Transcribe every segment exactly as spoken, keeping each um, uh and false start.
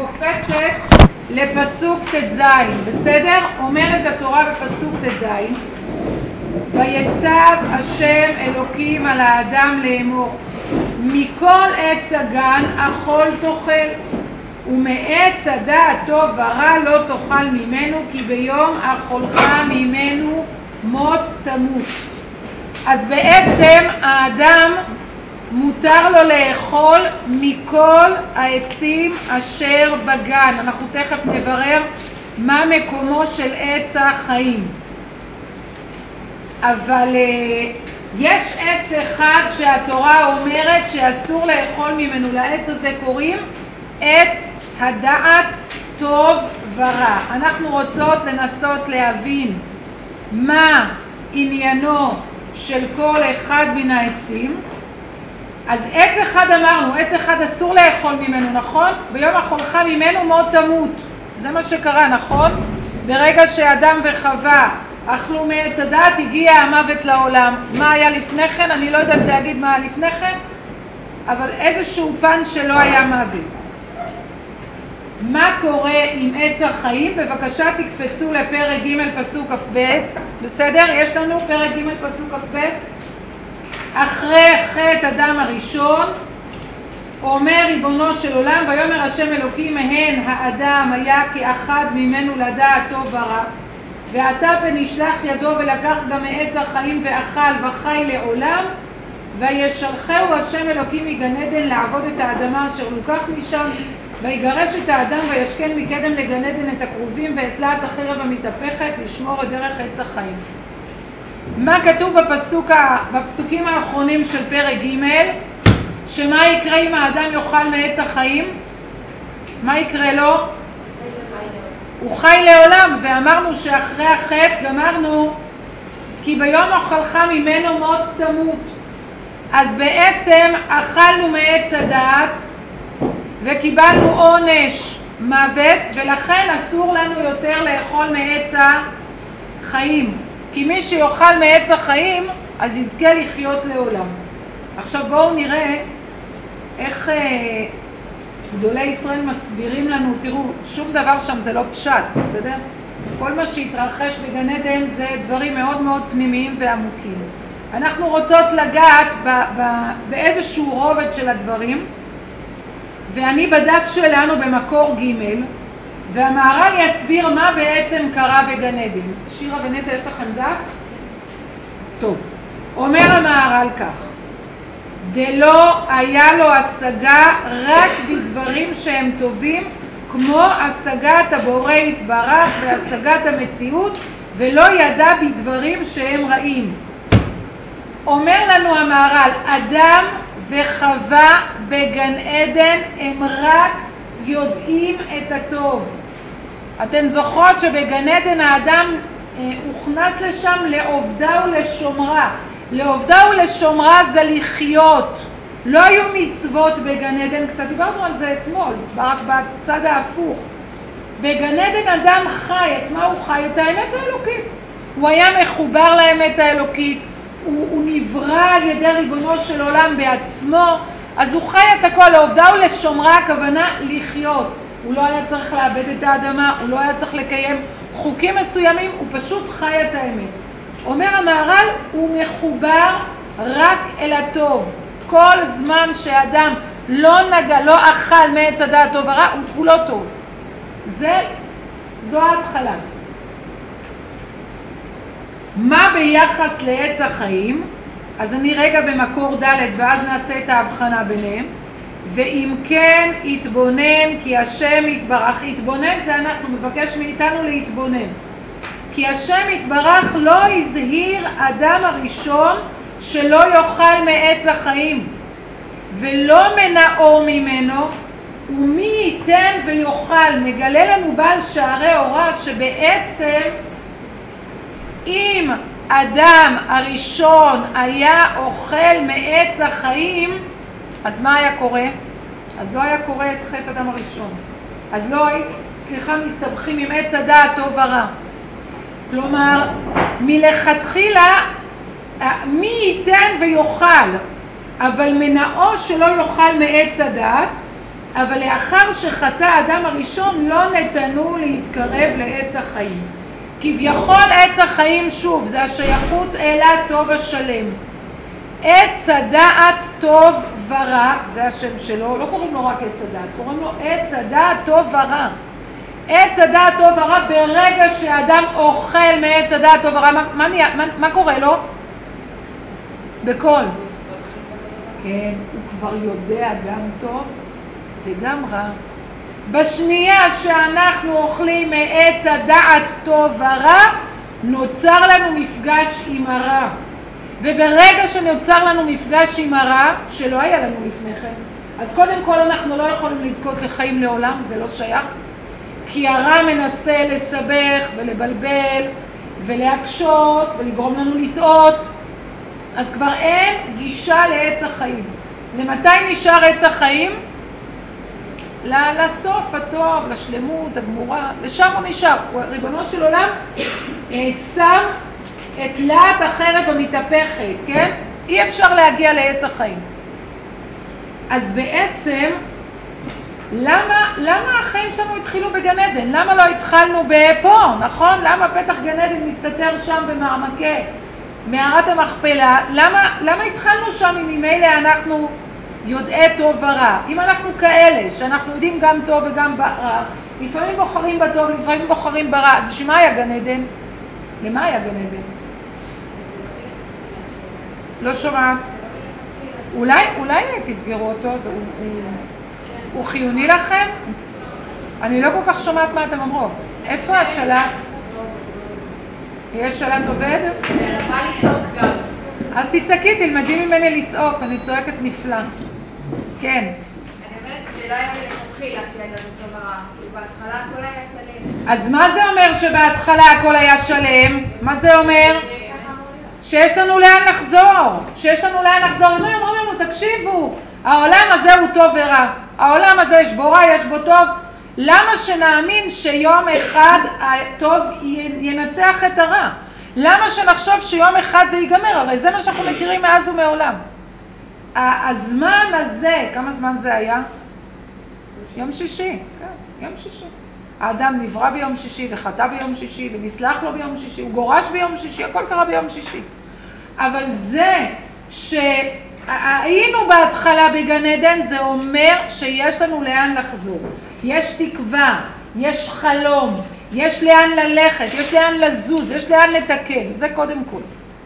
קופצת לפסוק תז, בסדר? אומרת התורה בפסוק תז, ויצב השם אלוקים על האדם לאמור, מכל עץ הגן אכול תאכל, ומעץ הדעת טוב ורע לא תאכל ממנו, כי ביום אכולך ממנו מות תמות. אז בעצם האדם מותר לו לאכול מכל העצים אשר בגן. אנחנו תכף נברר מה מקומו של עץ החיים. אבל יש עץ אחד שהתורה אומרת שאסור לאכול ממנו, לעץ הזה קוראים עץ הדעת טוב ורע. אנחנו רוצות לנסות להבין מה עניינו של כל אחד מן העצים. אז עץ אחד אמרנו, עץ אחד אסור לאכול ממנו, נכון? ביום אכולך ממנו מות תמות. זה מה שקרה, נכון? ברגע שאדם וחווה אכלו מעץ הדעת הגיע המוות לעולם. מה היה לפני כן? אני לא יודעת להגיד מה היה לפני כן, אבל איזשהו פן שלא היה מוות. מה קורה עם עץ החיים? בבקשה תקפצו לפרק ג' פסוק כ"ב. בסדר? יש לנו פרק ג' פסוק כ"ב. אחרי חטא אדם הראשון אומר ריבונו של עולם, ויאמר השם אלוקים מהן האדם היה כאחד ממנו לדעת טוב ורע, ועתה פן ישלח ידו ולקח גם מעץ החיים ואכל וחי לעולם, וישלחהו השם אלוקים מגן עדן לעבוד את האדמה אשר לוקח משם, ויגרש את האדם וישכן מקדם לגן עדן את הכרובים ואת להט החרב המתהפכת לשמור את דרך עץ החיים. מה כתוב בפסוק, בפסוקים האחרונים של פרק ג'? שמה יקרה אם האדם יאכל מעץ החיים? מה יקרה לו? הוא חי לעולם. ואמרנו שאחרי החטא גמרנו כי ביום אכלך ממנו מות תמות. אז בעצם אכלנו מעץ הדעת וקיבלנו עונש מוות, ולכן אסור לנו יותר לאכול מעץ החיים, כי מי שיאכל מעץ החיים אז יזכה לחיות לעולם. עכשיו בואו נראה איך אה, גדולי ישראל מסבירים לנו. תראו, שום דבר שם זה לא פשט, בסדר? כל מה שהתרחש בגן עדן זה דברים מאוד מאוד פנימיים ועמוקים. אנחנו רוצות לגעת ב- ב- באיזשהו רובד של הדברים, ואני בדף שלנו במקור ג', והמהר"ל יסביר מה בעצם קרה בגן עדן. שירה ונטע, יש לכם דף? טוב. אומר המהר"ל כך, דלא היה לו השגה רק בדברים שהם טובים, כמו השגת הבורא יתברך והשגת המציאות, ולא ידע בדברים שהם רעים. אומר לנו המהר"ל, אדם וחווה בגן עדן הם רק יודעים את הטוב. אתן זוכרות שבגן עדן האדם אה, הוכנס לשם לעובדה ולשומרה. לעובדה ולשומרה זה לחיות. לא היו מצוות בגן עדן, קצת דיברנו על זה אתמול, רק בצד ההפוך. בגן עדן אדם חי, את מה הוא חי? את האמת האלוקית. הוא היה מחובר לאמת האלוקית, הוא, הוא נברא על ידי ריבונו של עולם בעצמו, אז הוא חי את הכל. לעובדה ולשומרה הכוונה לחיות. הוא לא היה צריך לאבד את האדמה, הוא לא היה צריך לקיים חוקים מסוימים, הוא פשוט חי את האמת. אומר המהר"ל, הוא מחובר רק אל הטוב. כל זמן שאדם לא נגע, לא אכל מעץ הדעת טוב ורע, הוא כולו טוב. זה, זו ההתחלה. מה ביחס לעץ החיים? אז אני רגע במקור ד' ואז נעשה את ההבחנה ביניהם. ואם כן יתבונן כי השם יתברך, יתבונן זה אנחנו, מבקש מאיתנו להתבונן. כי השם יתברך לא הזהיר אדם הראשון שלא יאכל מעץ החיים ולא מנעו ממנו, ומי ייתן ויאכל. מגלה לנו בעל שערי אורה שבעצם אם אדם הראשון היה אוכל מעץ החיים, אז מה היה קורה? אז לא היה קורה את חטא אדם הראשון. אז לא, סליחה, מסתבכים עם עץ הדעת טוב ורע. כלומר, מלכתחילה, מי ייתן ויאכל, אבל מנעו שלא יאכל מעץ הדעת, אבל לאחר שחטא האדם הראשון לא נתנו להתקרב לעץ החיים. כביכול עץ החיים, שוב, זה השייכות אל הטוב השלם. עץ הדעת טוב ורע, זה השם שלו, לא קוראים לו רק עץ הדעת, קוראים לו עץ הדעת טוב ורע. עץ הדעת טוב ורע, ברגע שהאדם אוכל מעץ הדעת טוב ורע, מה, מה, מה, מה קורה לו? בכל. כן, הוא כבר יודע גם טוב וגם רע. בשנייה שאנחנו אוכלים מעץ הדעת טוב ורע, נוצר לנו מפגש עם הרע. וברגע שנוצר לנו מפגש עם הרע, שלא היה לנו לפני כן, אז קודם כל אנחנו לא יכולים לזכות לחיים לעולם, זה לא שייך, כי הרע מנסה לסבך ולבלבל ולהקשות ולגרום לנו לטעות, אז כבר אין גישה לעץ החיים. למתי נשאר עץ החיים? לסוף הטוב, לשלמות, הגמורה, ושם הוא נשאר. ריבונו של עולם שם את לעת החרב המתהפכת, כן? אי אפשר להגיע לעץ החיים. אז בעצם, למה, למה החיים שלנו התחילו בגן עדן? למה לא התחלנו בפה, נכון? למה פתח גן עדן מסתתר שם במעמקי מערת המכפלה? למה, למה התחלנו שם אם ממילא אנחנו יודעי טוב ורע? אם אנחנו כאלה, שאנחנו יודעים גם טוב וגם רע, לפעמים בוחרים בטוב, לפעמים בוחרים ברע, אז שמה היה גן עדן? למה היה גן עדן? לא שומעת. אולי, אולי תסגרו אותו, זה, הוא, הוא, הוא חיוני לכם? אני לא כל כך שומעת מה אתם אומרות. איפה השלט? יש שלט עובד? מה לצעוק גם? אז תצעקי, תלמדי ממני לצעוק, אני צועקת נפלא. כן. אני אומרת שזה לא היה מלכתחילה שידע בטוב ורע, כי בהתחלה הכל היה שלם. אז מה זה אומר שבהתחלה הכל היה שלם? מה זה אומר? שיש לנו לאן לחזור, שיש לנו לאן לחזור. הם אומרים לנו, תקשיבו, העולם הזה הוא טוב ורע, העולם הזה יש בו רע, יש בו טוב. למה שנאמין שיום אחד הטוב ינצח את הרע? למה שנחשוב שיום אחד זה ייגמר? הרי זה מה שאנחנו מכירים מאז ומעולם. הזמן הזה, כמה זמן זה היה? יום שישי, כן, יום שישי. האדם נברא ביום שישי וחטא ביום שישי ונסלח לו ביום שישי, הוא גורש ביום שישי, הכל קרה ביום שישי. אבל זה שהיינו בהתחלה בגן עדן, זה אומר שיש לנו לאן לחזור. יש תקווה, יש חלום, יש לאן ללכת, יש לאן לזוז, יש לאן לתקן, זה קודם כל.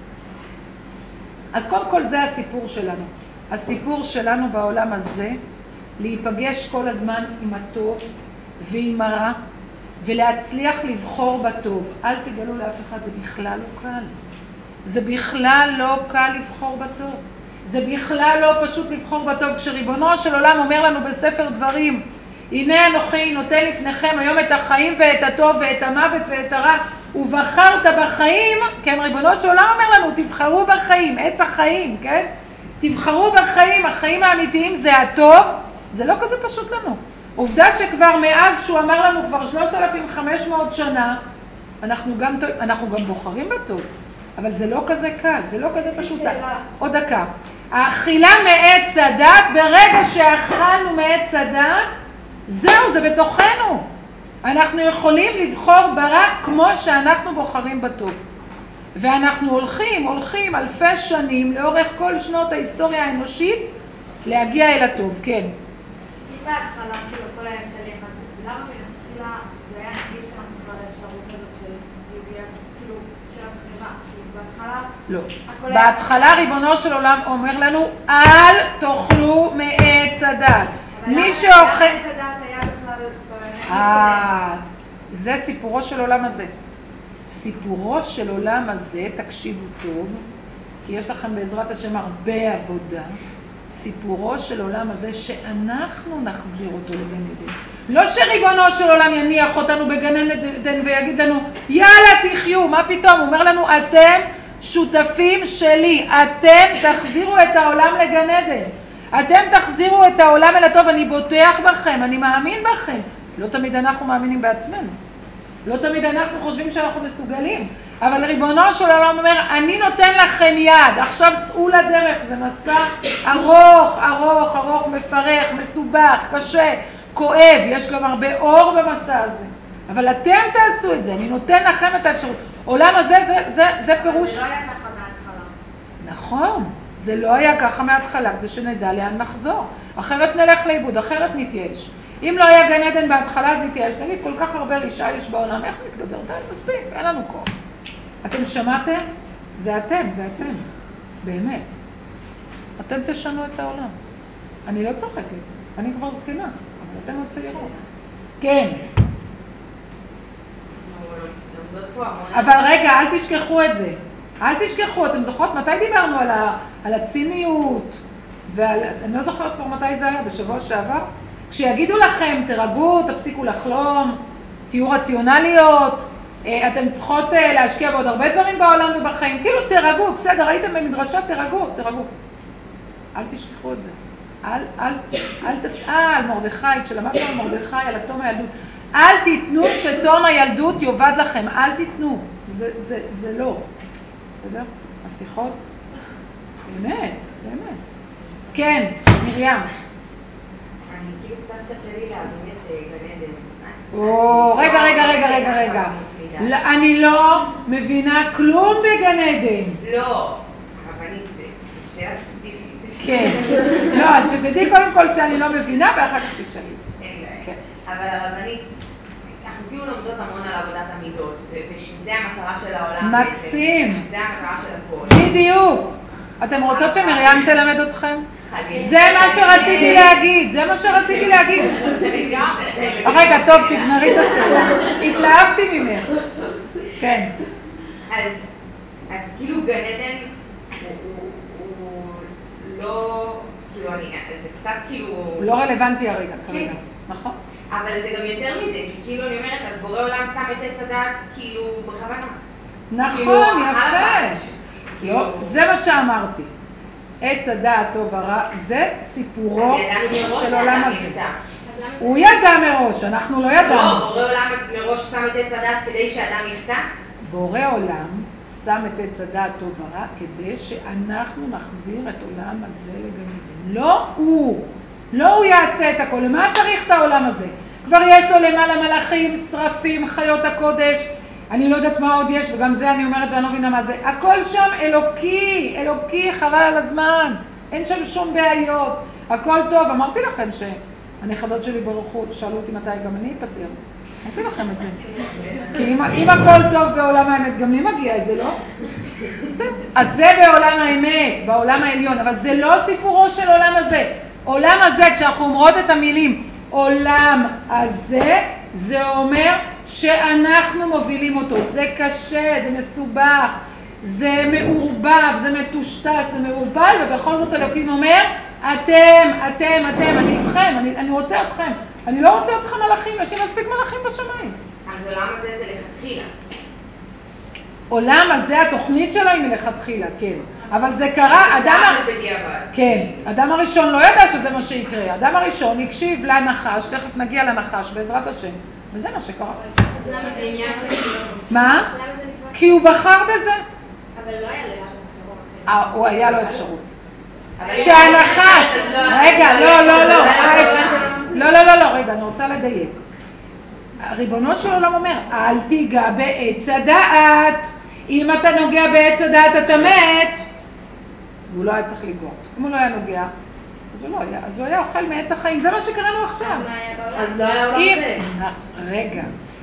אז קודם כל זה הסיפור שלנו. הסיפור שלנו בעולם הזה, להיפגש כל הזמן עם הטוב ועם הרע, ולהצליח לבחור בטוב. אל תגלו לאף אחד, זה בכלל לא קל. זה בכלל לא קל לבחור בטוב. זה בכלל לא פשוט לבחור בטוב. כשריבונו של עולם אומר לנו בספר דברים, הנה אנוכי נותן לפניכם היום את החיים ואת הטוב ואת המוות ואת הרע, ובחרת בחיים, כן, ריבונו של עולם אומר לנו, תבחרו בחיים, עץ החיים, כן? תבחרו בחיים, החיים האמיתיים זה הטוב, זה לא כזה פשוט לנו. עובדה שכבר מאז שהוא אמר לנו כבר שלושת אלפים וחמש מאות שנה, אנחנו גם, אנחנו גם בוחרים בטוב, אבל זה לא כזה קל, זה לא כזה פשוט. עוד דקה. האכילה מעץ הדת, ברגע שאכלנו מעץ הדת, זהו, זה בתוכנו. אנחנו יכולים לבחור ברע כמו שאנחנו בוחרים בטוב. ואנחנו הולכים, הולכים אלפי שנים לאורך כל שנות ההיסטוריה האנושית להגיע אל הטוב, כן. אם בהתחלה כאילו הכל היה שלם, אז למה מלכתחילה זה היה נגיש לנו כבר האפשרות הזאת של ידיעה, כאילו, של הבחירה? בהתחלה... לא. בהתחלה ריבונו של עולם אומר לנו, אל תאכלו מעץ הדת. מי שאוכל... עץ הדת היה בכלל... אה, זה סיפורו של עולם הזה. סיפורו של עולם הזה, תקשיבו טוב, כי יש לכם בעזרת השם הרבה עבודה. סיפורו של עולם הזה שאנחנו נחזיר אותו לגן עדן. לא שריבונו של עולם יניח אותנו בגן עדן ויגיד לנו, יאללה תחיו, מה פתאום? הוא אומר לנו, אתם שותפים שלי, אתם תחזירו את העולם לגן עדן. אתם תחזירו את העולם אל הטוב, אני בוטח בכם, אני מאמין בכם. לא תמיד אנחנו מאמינים בעצמנו. לא תמיד אנחנו חושבים שאנחנו מסוגלים, אבל ריבונו של עולם אומר, אני נותן לכם יד, עכשיו צאו לדרך, זה מסע ארוך, ארוך, ארוך, מפרך, מסובך, קשה, כואב, יש גם הרבה אור במסע הזה. אבל אתם תעשו את זה, אני נותן לכם את האפשרות. עולם הזה, זה, זה, זה פירוש... זה לא היה ככה מההתחלה. נכון, זה לא היה ככה מההתחלה, כדי שנדע לאן נחזור. אחרת נלך לאיבוד, אחרת נתייאש. אם לא היה גן עדן בהתחלה, אז נתייאש. נגיד, כל כך הרבה רישה יש בעולם, איך נתגבר? די, מספיק, אין לנו כוח. אתם שמעתם? זה אתם, זה אתם. באמת. אתם תשנו את העולם. אני לא צוחקת, אני כבר זקנה, אבל אתם עוד צעירות. כן. אבל רגע, אל תשכחו את זה. אל תשכחו, אתם זוכרות מתי דיברנו על, ה, על הציניות? ועל, אני לא זוכרת כבר מתי זה היה, בשבוע שעבר. כשיגידו לכם, תרגעו, תפסיקו לחלום, תהיו רציונליות, אתם צריכות להשקיע בעוד הרבה דברים בעולם ובחיים. כאילו, תרגעו, בסדר, הייתם במדרשה, תרגעו, תרגעו. אל תשכחו את זה. אל, אל, אל תפ... אה, על מרדכי, כשלמדנו על מרדכי, על התום הילדות. אל תיתנו שתום הילדות יובד לכם, אל תיתנו. זה, זה, זה לא. בסדר? מבטיחות? באמת, באמת. כן, מרים. אני כאילו קצת קשה לי להבין את גן עדן. או, רגע, רגע, רגע, רגע, רגע. אני לא מבינה כלום בגן עדן. לא, הרבנית, זה שאלה ספציפית. כן. לא, אז שתדעי קודם כל שאני לא מבינה ואחר כך תשאלי. אין בעיה. אבל הרבנית, אנחנו כאילו לומדות המון על עבודת המידות, ושזה המטרה של העולם. מקסים. שזה המטרה של הכל. בדיוק. אתם רוצות שמרים תלמד אתכם? זה מה שרציתי להגיד, זה מה שרציתי להגיד. רגע, טוב, תגמרי את השאלה. התלהבתי ממך. כן. אז כאילו גן עדן הוא לא, כאילו אני, זה קצת כאילו... לא רלוונטי הרגע, כרגע. נכון? אבל זה גם יותר מזה, כי כאילו אני אומרת, אז בורא עולם שם את עץ הדעת כאילו בכוונה. נכון, יפה. זה מה שאמרתי. עץ הדעת טוב ורע, זה סיפורו של עולם הזה. הוא ידע מראש, אנחנו לא ידענו. לא, בורא עולם מראש שם את עץ הדעת כדי שאדם יחטא? בורא עולם שם את עץ הדעת טוב ורע כדי שאנחנו נחזיר את עולם הזה לגן עדן. לא הוא, לא הוא יעשה את הכל. למה צריך את העולם הזה? כבר יש לו למעלה מלאכים, שרפים, חיות הקודש. אני לא יודעת מה עוד יש, וגם זה אני אומרת ואני לא מבינה מה זה. הכל שם אלוקי, אלוקי, חבל על הזמן. אין שם שום בעיות. הכל טוב. אמרתי לכם שהנכדות שלי ברוכות, שאלו אותי מתי גם אני אפטר. אמרתי לכם את זה. כי אם, אם הכל טוב בעולם האמת, גם לי מגיע את זה, לא? זה. אז זה בעולם האמת, בעולם העליון, אבל זה לא סיפורו של עולם הזה. עולם הזה, כשאנחנו אומרות את המילים, עולם הזה, זה אומר שאנחנו מובילים אותו. זה קשה, זה מסובך, זה מעורבב, זה מטושטש, זה מעורבל, ובכל זאת אלוקים אומר, אתם, אתם, אתם, אני איתכם, אני, אני רוצה אתכם. אני לא רוצה אתכם מלאכים, יש לי מספיק מלאכים בשמיים. אז עולם הזה זה לכתחילה. עולם הזה, התוכנית שלו היא מלכתחילה, כן. אבל זה קרה, אדם... כן, אדם הראשון לא ידע שזה מה שיקרה. אדם הראשון הקשיב לנחש, תכף נגיע לנחש בעזרת השם. וזה מה שקרה. אז למה זה עניין של... מה? כי הוא בחר בזה. אבל לא היה לו אפשרות אחרת. הוא היה לו אפשרות. שהנחש... רגע, לא, לא, לא. לא, לא, לא, לא, רגע, אני רוצה לדייק. ריבונו של עולם אומר, אל תיגע בעץ הדעת. אם אתה נוגע בעץ הדעת אתה מת. הוא לא היה צריך לגוע. אם הוא לא היה נוגע, אז הוא לא היה. אז הוא היה אוכל מעץ החיים. זה מה שקראנו עכשיו. אז לא היה עולם זה. רגע.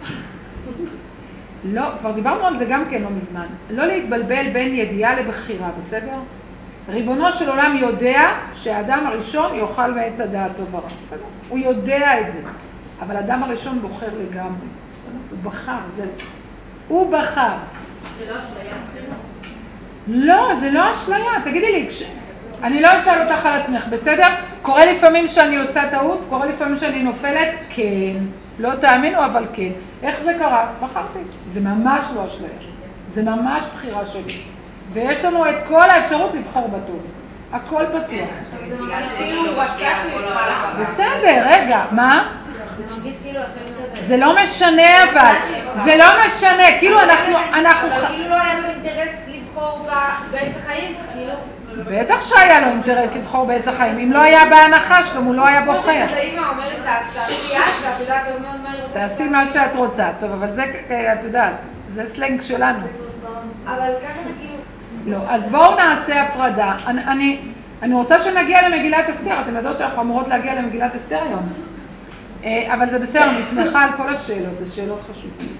לא, כבר דיברנו על זה גם כן לא מזמן. לא להתבלבל בין ידיעה לבחירה, בסדר? ריבונו של עולם יודע שהאדם הראשון יאכל מעץ הדעת טוב ורע. בסדר? הוא יודע את זה. אבל האדם הראשון בוחר לגמרי. הוא בחר, זה... הוא בחר. זה לא אשליה. לא, זה לא אשליה. תגידי לי, כש... אני לא אשאל אותך על עצמך, בסדר? קורה לפעמים שאני עושה טעות, קורה לפעמים שאני נופלת, כן. לא תאמינו, אבל כן. איך זה קרה? בחרתי. זה ממש לא אשליה. זה ממש בחירה שלי. ויש לנו את כל האפשרות לבחור בטוב. הכל פתוח. זה ממש כאילו הוא רצה שיוכל. בסדר, רגע, מה? זה מרגיש כאילו השם כזה. זה לא משנה אבל. זה לא משנה, כאילו אנחנו... אבל כאילו לא היה לו אינטרס לבחור בעץ החיים, כאילו... בטח שהיה לו אינטרס לבחור בעץ החיים, אם לא היה בהנחש, גם הוא לא היה בוחר. כמו שאת האמא אומרת, תעשי את, ואת יודעת מאוד מה היא רוצה. תעשי מה שאת רוצה, טוב, אבל זה, את יודעת, זה סלנג שלנו. אבל ככה כאילו... לא, אז בואו נעשה הפרדה. אני, אני, אני רוצה שנגיע למגילת אסתר, אתם יודעות שאנחנו אמורות להגיע למגילת אסתר היום. אבל זה בסדר, אני שמחה על כל השאלות, זה שאלות חשובות.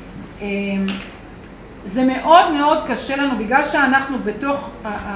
זה מאוד מאוד קשה לנו, בגלל שאנחנו בתוך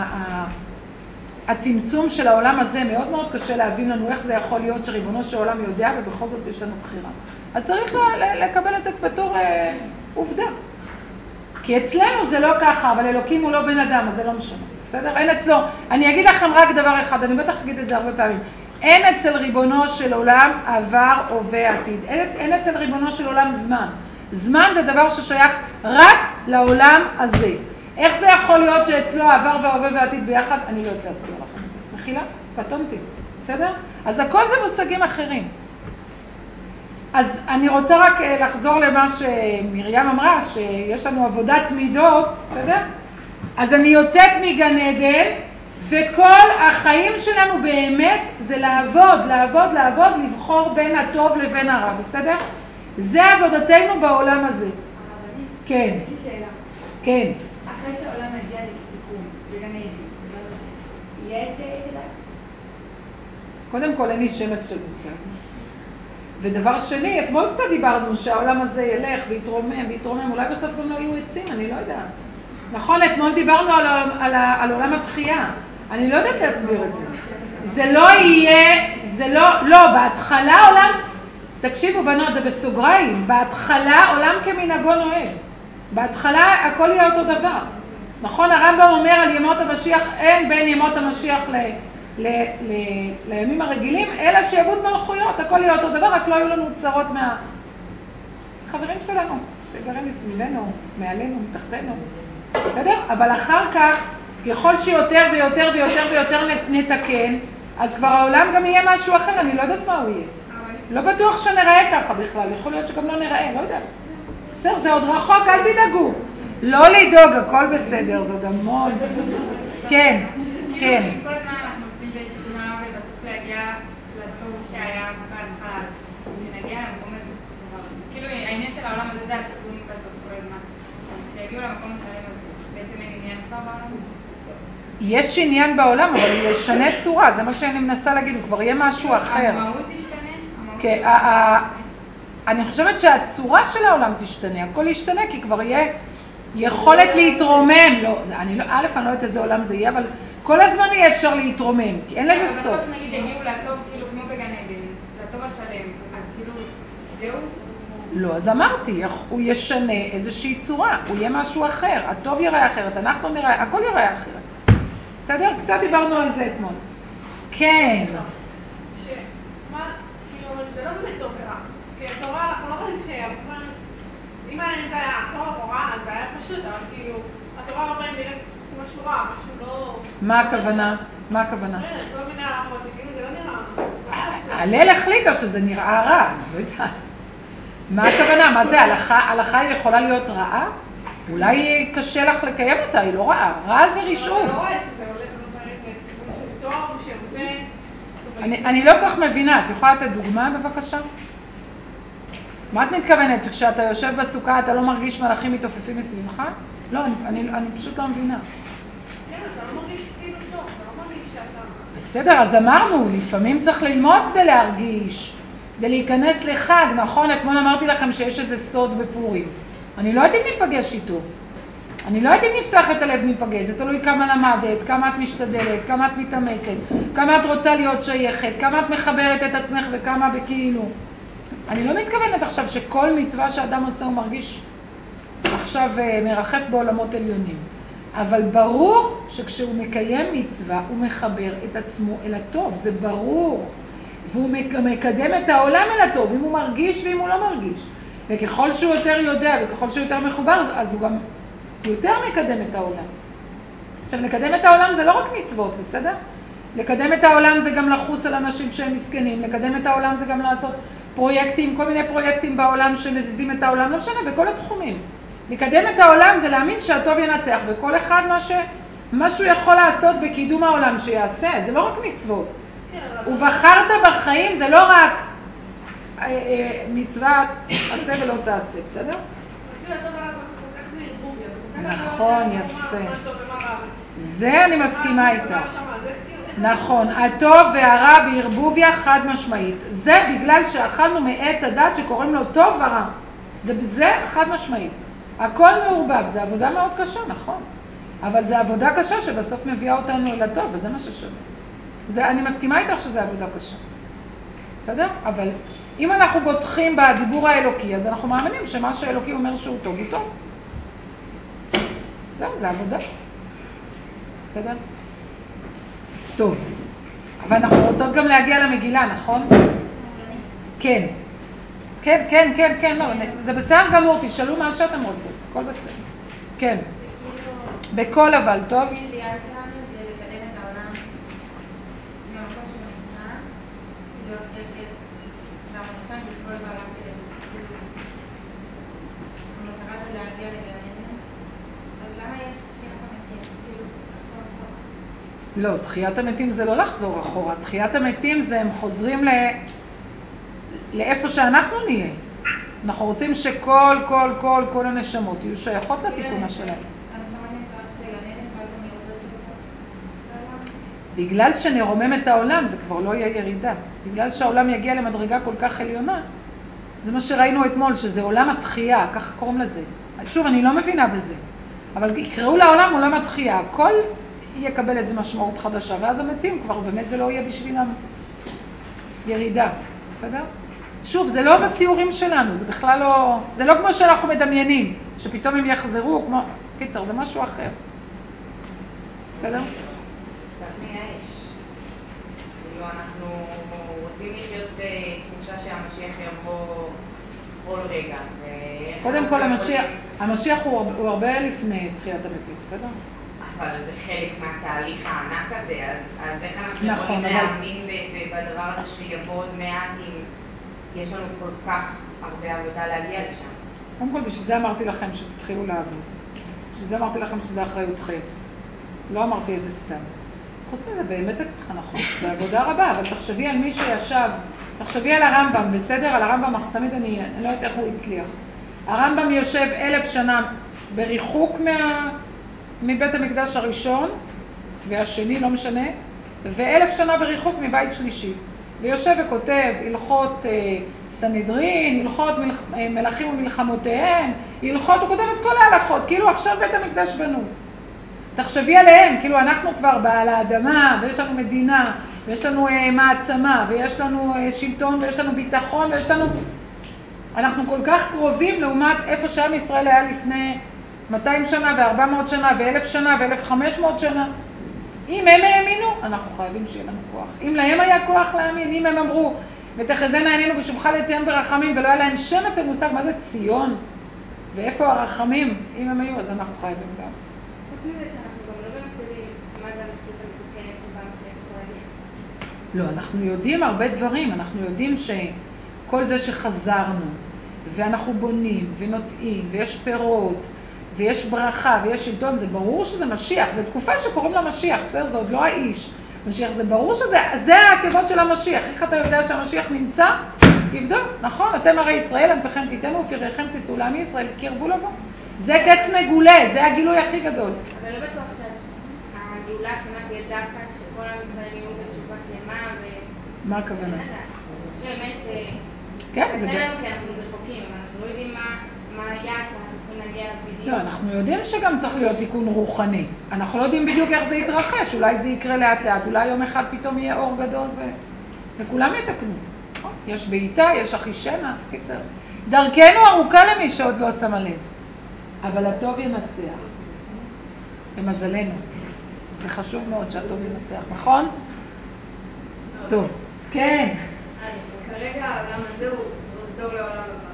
הצמצום של העולם הזה, מאוד מאוד קשה להבין לנו איך זה יכול להיות שריבונו של העולם יודע, ובכל זאת יש לנו בחירה. אז צריך לקבל את זה בתור עובדה. כי אצלנו זה לא ככה, אבל אלוקים הוא לא בן אדם, אז זה לא משנה. בסדר? אין אצלו. אני אגיד לכם רק דבר אחד, אני בטח אגיד את זה הרבה פעמים. אין אצל ריבונו של עולם עבר, הווה, עתיד. אין, אין אצל ריבונו של עולם זמן. זמן זה דבר ששייך רק לעולם הזה. איך זה יכול להיות שאצלו העבר וההווה והעתיד ביחד? אני לא יודעת להסביר לכם את זה. מחילה? קטונתי. בסדר? אז הכל זה מושגים אחרים. אז אני רוצה רק לחזור למה שמרים אמרה, שיש לנו עבודת מידות, בסדר? אז אני יוצאת מגן עדן, וכל החיים שלנו באמת זה לעבוד, לעבוד, לעבוד, לבחור בין הטוב לבין הרע, בסדר? זה עבודתנו בעולם הזה. כן. יש לי שאלה. כן. אחרי שהעולם מגיע לתיקון, בגן עדן, יהיה את כדאי? קודם כל אין לי שמץ של מושג. ודבר שני, אתמול קצת דיברנו שהעולם הזה ילך ויתרומם ויתרומם, אולי בסוף גם לא יהיו עצים, אני לא יודעת. נכון, אתמול דיברנו על, על, על עולם התחייה. אני לא יודעת להסביר את זה. זה לא יהיה, זה לא, לא, בהתחלה עולם, תקשיבו בנות, זה בסוגריים, בהתחלה עולם כמנהגו נוהג. בהתחלה הכל יהיה אותו דבר. נכון, הרמב"ם אומר על ימות המשיח, אין בין ימות המשיח ל, ל, ל, לימים הרגילים, אלא שיעבוד מלכויות, הכל יהיה אותו דבר, רק לא היו לנו צרות מהחברים שלנו, שגרים מסביבנו, מעלינו, מתחתנו. בסדר? אבל אחר כך, ככל שיותר ויותר ויותר ויותר נתקן, אז כבר העולם גם יהיה משהו אחר, אני לא יודעת מה הוא יהיה. לא בטוח שנראה ככה בכלל, יכול להיות שגם לא נראה, לא יודעת. בסדר, זה עוד רחוק, אל תדאגו. לא לדאוג, הכל בסדר, זה עוד המון. כן, כן. כל הזמן אנחנו עושים בתמונה ובסוף להגיע לטוב שהיה בהתחלה, שנגיע למקום הזה. כאילו העניין של העולם הזה זה התיקון בסוף כל הזמן. שיגיעו למקום השלם הזה, בעצם אין עניין כבר בעולם? יש עניין בעולם, אבל הוא ישנה צורה, זה מה שאני מנסה להגיד, הוא כבר יהיה משהו אחר. המהות תשתנה? כן, אני חושבת שהצורה של העולם תשתנה, הכל ישתנה, כי כבר יהיה יכולת להתרומם. לא, אני לא, א', אני לא יודעת איזה עולם זה יהיה, אבל כל הזמן יהיה אפשר להתרומם, כי אין לזה סוף. בסוף נגיד יגיעו לטוב, כאילו כמו בגן עדן, לטוב השלם, אז כאילו, זהו? לא, אז אמרתי, הוא ישנה איזושהי צורה, הוא יהיה משהו אחר, הטוב יראה אחרת, אנחנו נראה, הכל יראה אחרת. בסדר? קצת דיברנו על זה אתמול. כן. מה, כאילו, זה לא באמת טוב ורע. כי התורה, אנחנו לא יכולים שהרבה, אם זה היה טוב או רע, אז זה היה פשוט, אבל כאילו, התורה הרבה נראית משהו רע, משהו לא... מה הכוונה? מה הכוונה? לא יודעת, לא מבינה הרחות, כאילו, זה לא נראה... הלל החליטה שזה נראה רע, לא יודעת. מה הכוונה? מה זה? הלכה, הלכה היא יכולה להיות רעה? אולי קשה לך לקיים אותה, היא לא רעה. רעה זה רישום. אתה לא רואה שזה הולך לכיוון שהוא טוב, שהוא זה... אני, אני לא כך מבינה, את יכולה לתת דוגמה בבקשה? מה את מתכוונת? שכשאתה יושב בסוכה אתה לא מרגיש מלאכים מתעופפים מסביבך? לא, אני, אני, אני פשוט לא מבינה. כן, אתה לא מרגיש כאילו טוב, אתה לא מרגיש שאתה... בסדר, אז אמרנו, לפעמים צריך ללמוד כדי להרגיש, כדי להיכנס לחג, נכון? אתמול אמרתי לכם שיש איזה סוד בפורים. אני לא יודעת אם ניפגש איתו. אני לא יודעת אם נפתח את הלב ניפגש, זה תלוי כמה למדת, כמה את משתדלת, כמה את מתאמצת, כמה את רוצה להיות שייכת, כמה את מחברת את עצמך וכמה בכאילו. אני לא מתכוונת עכשיו שכל מצווה שאדם עושה הוא מרגיש עכשיו מרחף בעולמות עליונים. אבל ברור שכשהוא מקיים מצווה הוא מחבר את עצמו אל הטוב, זה ברור. והוא מקדם את העולם אל הטוב, אם הוא מרגיש ואם הוא לא מרגיש. וככל שהוא יותר יודע וככל שהוא יותר מחובר, אז הוא גם יותר מקדם את העולם. עכשיו, לקדם את העולם זה לא רק מצוות, בסדר? לקדם את העולם זה גם לחוס על אנשים שהם מסכנים, לקדם את העולם זה גם לעשות פרויקטים, כל מיני פרויקטים בעולם שמזיזים את העולם, לא משנה, בכל התחומים. לקדם את העולם זה להאמין שהטוב ינצח, וכל אחד מה ש... מה שהוא יכול לעשות בקידום העולם שיעשה, זה לא רק מצוות. ובחרת בחיים זה לא רק אה, אה, מצווה עשה ולא תעשה, בסדר? נכון, יפה. זה אני מסכימה איתך. נכון, הטוב והרע בערבוביה חד משמעית. זה בגלל שאכלנו מעץ הדת שקוראים לו טוב ורע. זה בזה חד משמעית. הכל מעורבב, זה עבודה מאוד קשה, נכון. אבל זה עבודה קשה שבסוף מביאה אותנו אל הטוב, וזה מה ששווה. זה, אני מסכימה איתך שזה עבודה קשה. בסדר? אבל אם אנחנו בוטחים בדיבור האלוקי, אז אנחנו מאמינים שמה שהאלוקי אומר שהוא טוב, הוא טוב. בסדר, זה עבודה. בסדר? טוב. אבל אנחנו רוצות גם להגיע למגילה, נכון? כן. כן, כן, כן, כן, לא. זה בסדר גמור, תשאלו מה שאתם רוצות. הכל בסדר. כן. בכל אבל, טוב? האידיאל שלנו זה לקדם את העולם מהמקום של המדינה, להיות חלק מהמנשן של כל בעולם כדי המטרה זה להגיע לגרעינים. אז למה יש תחיית המתים? כאילו, לחזור אחורה? לא, תחיית המתים זה לא לחזור אחורה. תחיית המתים זה הם חוזרים ל... לאיפה שאנחנו נהיה. אנחנו רוצים שכל, כל, כל, כל הנשמות יהיו שייכות לתיקונה שלהם. בגלל שנרומם את העולם, זה כבר לא יהיה ירידה. בגלל שהעולם יגיע למדרגה כל כך עליונה, זה מה שראינו אתמול, שזה עולם התחייה, ככה קוראים לזה. שוב, אני לא מבינה בזה. אבל יקראו לעולם עולם התחייה, הכל יקבל איזו משמעות חדשה, ואז המתים כבר, באמת זה לא יהיה בשבילם ירידה. בסדר? שוב, זה לא בציורים שלנו, זה בכלל לא... זה לא כמו שאנחנו מדמיינים, שפתאום הם יחזרו, כמו... קיצר, זה משהו אחר. בסדר? אנחנו רוצים לחיות בתחושה שהמשיח יבוא כל רגע. קודם כל, המשיח, המשיח הוא, הוא הרבה לפני תחיית המתים, בסדר? אבל זה חלק מהתהליך הענק הזה, אז, אז איך אנחנו נכון, יכולים אבל... להאמין בדבר הזה שיבוא עוד מעט אם יש לנו כל כך הרבה עבודה להגיע לשם? קודם כל, בשביל זה אמרתי לכם שתתחילו לעבוד. בשביל זה אמרתי לכם שזה אחריותכם. לא אמרתי את זה סתם. חוץ מזה, באמת זה ככה נכון, זה עבודה רבה, אבל תחשבי על מי שישב, תחשבי על הרמב"ם, בסדר? על הרמב"ם, תמיד אני, אני לא יודעת איך הוא הצליח. הרמב"ם יושב אלף שנה בריחוק מה, מבית המקדש הראשון, והשני, לא משנה, ואלף שנה בריחוק מבית שלישי. ויושב וכותב הלכות אה, סנהדרין, הלכות מלח, אה, מלכים ומלחמותיהם, הלכות, הוא כותב את כל ההלכות, כאילו עכשיו בית המקדש בנו. תחשבי עליהם, כאילו אנחנו כבר בעל האדמה, ויש לנו מדינה, ויש לנו אה, מעצמה, ויש לנו אה, שלטון, ויש לנו ביטחון, ויש לנו... אנחנו כל כך קרובים לעומת איפה שעם ישראל היה לפני מאתיים שנה, ו-ארבע מאות שנה, ו-אלף שנה, ו-אלף וחמש מאות שנה. אם הם האמינו, אנחנו חייבים שיהיה לנו כוח. אם להם היה כוח להאמין, אם הם אמרו, ותחזינה עינינו בשובך לציון ברחמים, ולא היה להם שמץ של מושג, מה זה ציון? ואיפה הרחמים? אם הם היו, אז אנחנו חייבים גם. חוץ מזה שאנחנו גם לא באמת יודעים מה זה המציאות המתוקנת שבה המשיח יכול להגיע. לא, אנחנו יודעים הרבה דברים, אנחנו יודעים שכל זה שחזרנו, ואנחנו בונים ונוטעים, ויש פירות, ויש ברכה, ויש שלטון, זה ברור שזה משיח, זו תקופה שקוראים לה משיח, בסדר? זה עוד לא האיש. משיח, זה ברור שזה, זה העקבות של המשיח. איך אתה יודע שהמשיח נמצא? תבדוק, נכון? אתם הרי ישראל, אנפיכם תיתנו ופיריכם תישאו לעמי ישראל, תקרבו לבוא. זה קץ מגולה, זה הגילוי הכי גדול. אבל לא בטוח שהגאולה השלמה תהיה דווקא כשכל עם ישראל יהיו בתשובה שלמה ו... מה הכוונה? אני יודעת. באמת ש... כן, זה קשה גם... לנו כי אנחנו רחוקים, אבל אנחנו לא יודעים מה, מה היעד שאנחנו צריכים להגיע בדיוק. לא, אנחנו יודעים שגם צריך להיות תיקון רוחני. אנחנו לא יודעים בדיוק איך זה יתרחש, אולי זה יקרה לאט לאט, אולי יום אחד פתאום יהיה אור גדול ו... וכולם יתקנו. יש בעיטה, יש אחישנה, קיצר. דרכנו ארוכה למי שעוד לא שמה לב. אבל הטוב ינצח. למזלנו. זה חשוב מאוד שהטוב ינצח, נכון? טוב. כן. כרגע העולם הזה הוא פרוזדור לעולם הבא.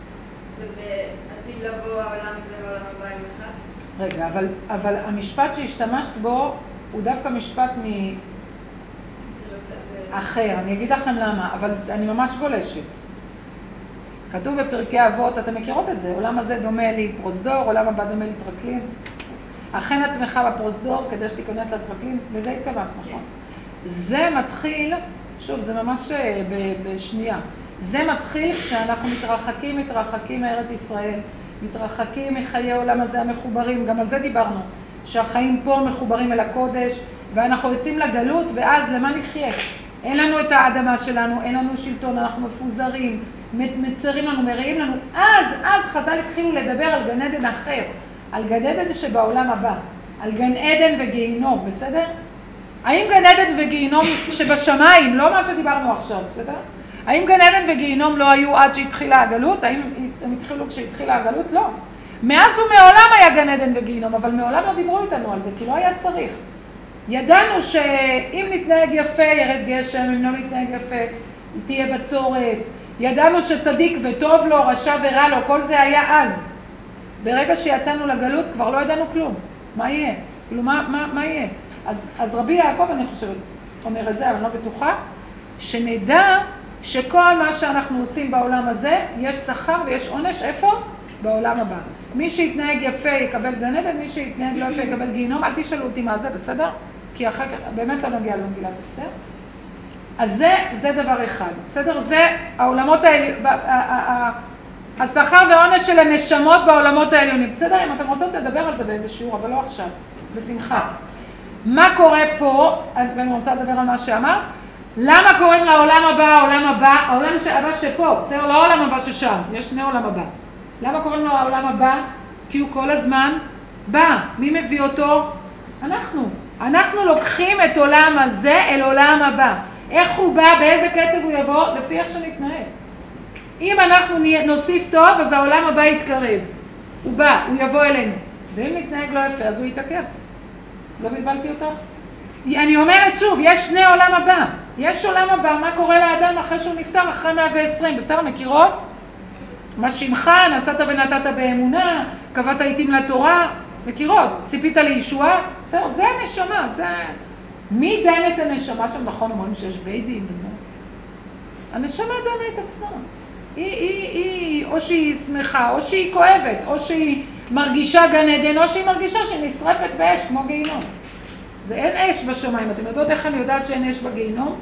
ובעתיד לבוא העולם הזה לעולם הבא עם אחד. רגע, אבל, אבל המשפט שהשתמשת בו הוא דווקא משפט מאחר. אני אגיד לכם למה, אבל אני ממש גולשת. כתוב בפרקי אבות, אתם מכירות את זה, עולם הזה דומה לי פרוזדור, עולם הבא דומה לי טרקלין. אכן עצמך בפרוזדור כדי שתיכנס לטרקלין, לזה התכוונת, נכון? זה מתחיל, שוב, זה ממש בשנייה. זה מתחיל כשאנחנו מתרחקים, מתרחקים מארץ ישראל, מתרחקים מחיי עולם הזה המחוברים, גם על זה דיברנו, שהחיים פה מחוברים אל הקודש, ואנחנו יוצאים לגלות, ואז למה נחיה? אין לנו את האדמה שלנו, אין לנו שלטון, אנחנו מפוזרים, מצרים לנו, מראים לנו. אז, אז חז"ל התחילו לדבר על גן עדן אחר, על גן עדן שבעולם הבא, על גן עדן וגיהינום, בסדר? האם גן עדן וגיהינום שבשמיים, לא מה שדיברנו עכשיו, בסדר? האם גן עדן וגיהינום לא היו עד שהתחילה הגלות? האם הם התחילו כשהתחילה הגלות? לא. מאז ומעולם היה גן עדן וגיהינום, אבל מעולם לא דיברו איתנו על זה, כי לא היה צריך. ידענו שאם נתנהג יפה ירד גשם, אם לא נתנהג יפה תהיה בצורת. ידענו שצדיק וטוב לו, רשע ורע לו, כל זה היה אז. ברגע שיצאנו לגלות כבר לא ידענו כלום. מה יהיה? כאילו, מה, מה, מה יהיה? אז, אז רבי יעקב, אני חושבת, אומר את זה, אבל אני לא בטוחה, שנדע שכל מה שאנחנו עושים בעולם הזה, יש שכר ויש עונש, איפה? בעולם הבא. מי שיתנהג יפה יקבל גן עדן, מי שיתנהג לא יפה יקבל גיהינום. אל תשאלו אותי מה זה, בסדר? כי אחר כך באמת לא נגיע למגילת אסתר. אז זה, זה דבר אחד, בסדר? זה העולמות העליונים, השכר והעונש של הנשמות בעולמות העליונים. בסדר? אם אתם רוצות לדבר על זה באיזה שיעור, אבל לא עכשיו, בשמחה. מה קורה פה, ואני רוצה לדבר על מה שאמר, למה קוראים לעולם הבא, העולם הבא, העולם הבא שפה, בסדר? לא העולם הבא ששם, יש שני עולם הבא. למה קוראים לו העולם הבא? כי הוא כל הזמן בא. מי מביא אותו? אנחנו. אנחנו לוקחים את עולם הזה אל עולם הבא. איך הוא בא, באיזה קצב הוא יבוא, לפי איך שנתנהג. אם אנחנו נוסיף טוב, אז העולם הבא יתקרב. הוא בא, הוא יבוא אלינו. ואם נתנהג לא יפה, אז הוא יתעכב. לא בלבלתי אותך? אני אומרת שוב, יש שני עולם הבא. יש עולם הבא, מה קורה לאדם אחרי שהוא נפטר, אחרי מאה ועשרים. בסדר, מכירות? מה שמך, נסעת ונתת באמונה, קבעת עיתים לתורה, מכירות? ציפית לישועה? בסדר, זה הנשמה, זה... מי דן את הנשמה שם? נכון, אומרים שיש בית דין וזה. הנשמה דנה את עצמה. היא, היא, היא, או שהיא שמחה, או שהיא כואבת, או שהיא מרגישה גן עדן, או שהיא מרגישה שהיא נשרפת באש, כמו גיהינום. זה אין אש בשמיים. אתם יודעות איך אני יודעת שאין אש בגיהינום?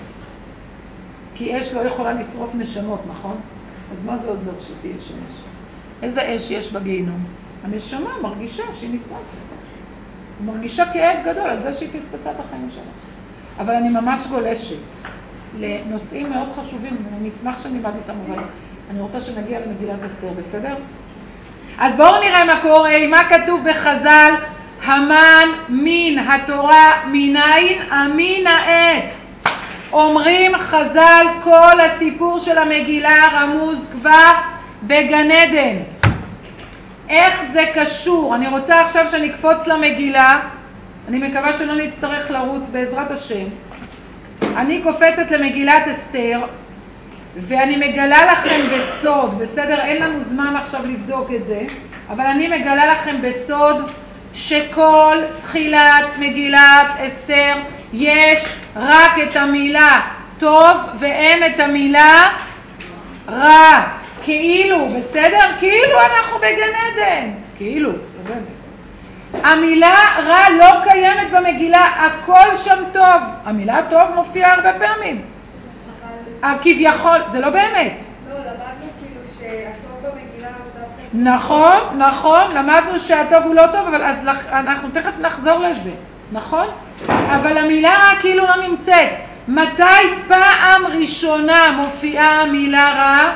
כי אש לא יכולה לשרוף נשמות, נכון? אז מה זה עוזר שתהיה שמש? איזה אש יש בגיהינום? הנשמה מרגישה שהיא נשרפת. היא מרגישה כאב גדול על זה שהיא פספסה את החיים שלה. אבל אני ממש גולשת לנושאים מאוד חשובים, ואני אשמח שנלמד אותם, אבל אני רוצה שנגיע למגילת אסתר, בסדר? אז בואו נראה מה קורה, מה כתוב בחז"ל, המן מן התורה מניין אמין העץ. אומרים חז"ל, כל הסיפור של המגילה רמוז כבר בגן עדן. איך זה קשור? אני רוצה עכשיו שנקפוץ למגילה, אני מקווה שלא נצטרך לרוץ בעזרת השם. אני קופצת למגילת אסתר, ואני מגלה לכם בסוד, בסדר? אין לנו זמן עכשיו לבדוק את זה, אבל אני מגלה לכם בסוד שכל תחילת מגילת אסתר יש רק את המילה טוב ואין את המילה רע. כאילו, בסדר? כאילו אנחנו בגן עדן. כאילו, לא באמת. המילה רע לא קיימת במגילה, הכל שם טוב. המילה טוב מופיעה הרבה פעמים. כביכול, זה לא באמת. לא, למדנו כאילו שהטוב במגילה הוא דווקא... נכון, נכון, למדנו שהטוב הוא לא טוב, אבל אנחנו תכף נחזור לזה, נכון? אבל המילה רע כאילו לא נמצאת. מתי פעם ראשונה מופיעה המילה רע?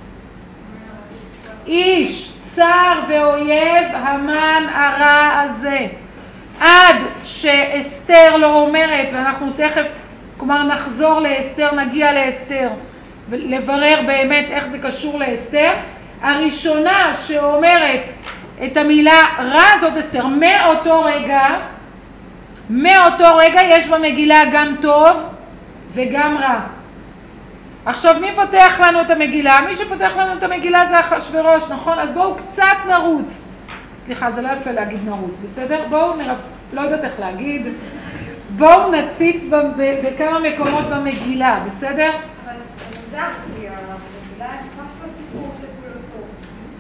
איש, צר ואויב, המן הרע הזה. עד שאסתר לא אומרת, ואנחנו תכף, כלומר נחזור לאסתר, נגיע לאסתר, ולברר באמת איך זה קשור לאסתר. הראשונה שאומרת את המילה רע זאת אסתר. מאותו רגע, מאותו רגע יש במגילה גם טוב וגם רע. עכשיו מי פותח לנו את המגילה? מי שפותח לנו את המגילה זה אחשוורוש, נכון? אז בואו קצת נרוץ. סליחה, זה לא יפה להגיד נרוץ, בסדר? בואו נראה, לא יודעת איך להגיד. בואו נציץ בכמה מקומות במגילה, בסדר? אבל זה מוזר, כי המגילה היא ממש לא סיפור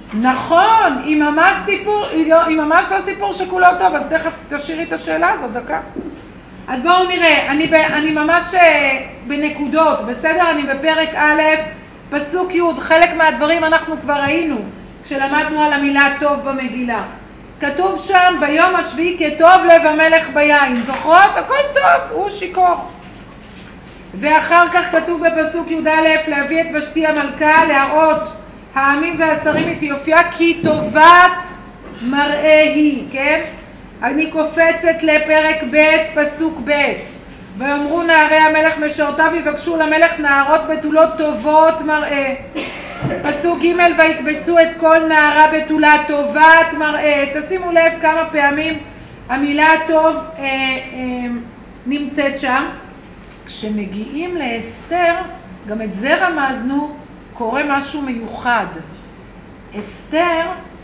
נכון, היא ממש סיפור, היא, לא, היא ממש לא סיפור שכולו טוב, אז תכף תשאירי את השאלה הזאת, דקה. אז בואו נראה, אני, ב, אני ממש בנקודות, בסדר? אני בפרק א', פסוק י', חלק מהדברים אנחנו כבר ראינו, כשלמדנו על המילה טוב במגילה. כתוב שם, ביום השביעי כטוב לב המלך ביין, זוכרות? הכל טוב, הוא שיקור. ואחר כך כתוב בפסוק י"א, להביא את ושתי המלכה, להראות העמים והשרים את יופייה, כי טובת מראה היא, כן? אני קופצת לפרק ב', פסוק ב', ואומרו נערי המלך משרתיו, יבקשו למלך נערות בתולות טובות מראה. פסוק ג', ויקבצו את כל נערה בתולה טובת מראה. תשימו לב כמה פעמים המילה טוב אה, אה, נמצאת שם. כשמגיעים לאסתר, גם את זה רמזנו, קורה משהו מיוחד. אסתר,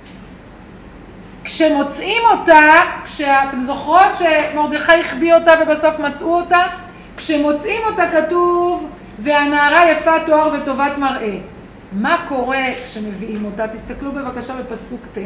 כשמוצאים אותה, כשאתם זוכרות שמרדכי החביא אותה ובסוף מצאו אותה, כשמוצאים אותה כתוב, והנערה יפה תואר וטובת מראה. מה קורה כשמביאים אותה? תסתכלו בבקשה בפסוק ט',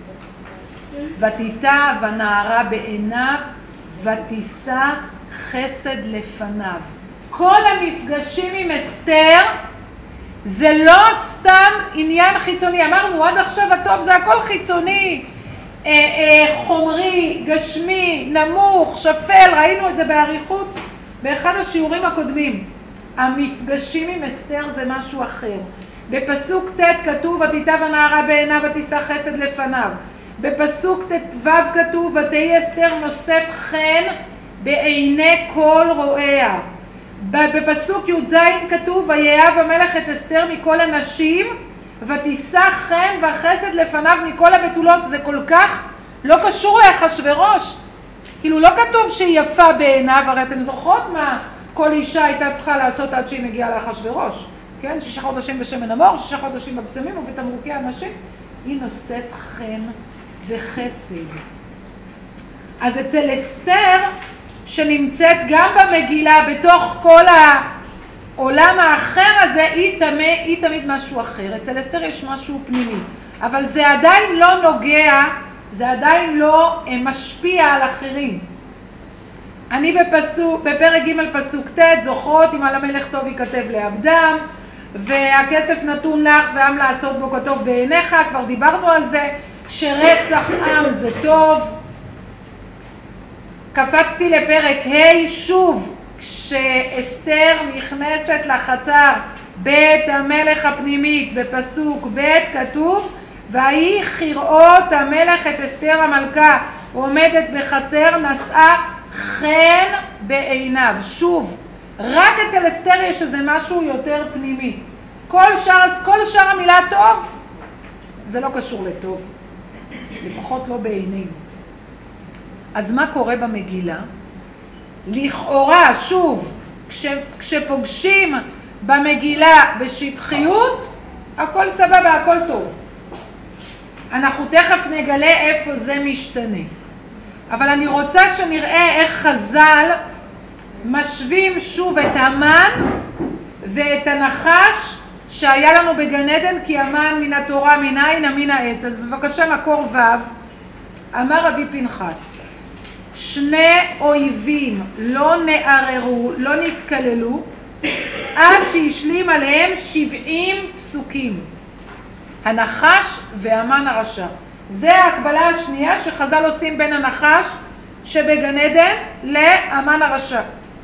ותיטב הנערה בעיניו, ותישא חסד לפניו. כל המפגשים עם אסתר, זה לא סתם עניין חיצוני. אמרנו עד עכשיו הטוב זה הכל חיצוני, אה, אה, חומרי, גשמי, נמוך, שפל, ראינו את זה בעריכות באחד השיעורים הקודמים. המפגשים עם אסתר זה משהו אחר. בפסוק ט' כתוב ותיטב הנערה בעיניו ותישא חסד לפניו. בפסוק ט' כתוב ותהי אסתר נושאת חן בעיני כל רואיה. בפסוק י"ז כתוב ויאהב המלך את אסתר מכל הנשים ותישא חן וחסד לפניו מכל הבתולות. זה כל כך לא קשור לאחשוורוש, כאילו לא כתוב שהיא יפה בעיניו. הרי אתם זוכרות מה כל אישה הייתה צריכה לעשות עד שהיא מגיעה לאחשוורוש, כן? שישה חודשים בשמן המור, שישה חודשים בבשמים ובתמרוקי הנשים. היא נושאת חן וחסד. אז אצל אסתר שנמצאת גם במגילה בתוך כל העולם האחר הזה, היא תמיד, היא תמיד משהו אחר. אצל אסתר יש משהו פנימי, אבל זה עדיין לא נוגע, זה עדיין לא משפיע על אחרים. אני בפסוק, בפרק ג' פסוק ט', זוכרות אם על המלך טוב ייכתב לעבדם, והכסף נתון לך ועם לעשות בו כטוב בעיניך. כבר דיברנו על זה שרצח עם זה טוב. קפצתי לפרק ה', שוב כשאסתר נכנסת לחצר בית המלך הפנימית בפסוק ב' כתוב ויהי כראות המלך את אסתר המלכה עומדת בחצר נשאה חן בעיניו. שוב, רק אצל אסתר יש איזה משהו יותר פנימי. כל שאר, כל שאר המילה טוב זה לא קשור לטוב, לפחות לא בעינינו. אז מה קורה במגילה? לכאורה, שוב, כש, כשפוגשים במגילה בשטחיות, הכל סבבה, הכל טוב. אנחנו תכף נגלה איפה זה משתנה. אבל אני רוצה שנראה איך חז"ל משווים שוב את המן ואת הנחש שהיה לנו בגן עדן, כי המן מן התורה מנין מן העץ. אז בבקשה מקור ו', אמר רבי פנחס, שני אויבים לא נעררו, לא נתקללו, עד שהשלים עליהם שבעים פסוקים. הנחש והמן הרשע. זה ההקבלה השנייה שחז"ל עושים בין הנחש שבגן עדן להמן הרשע.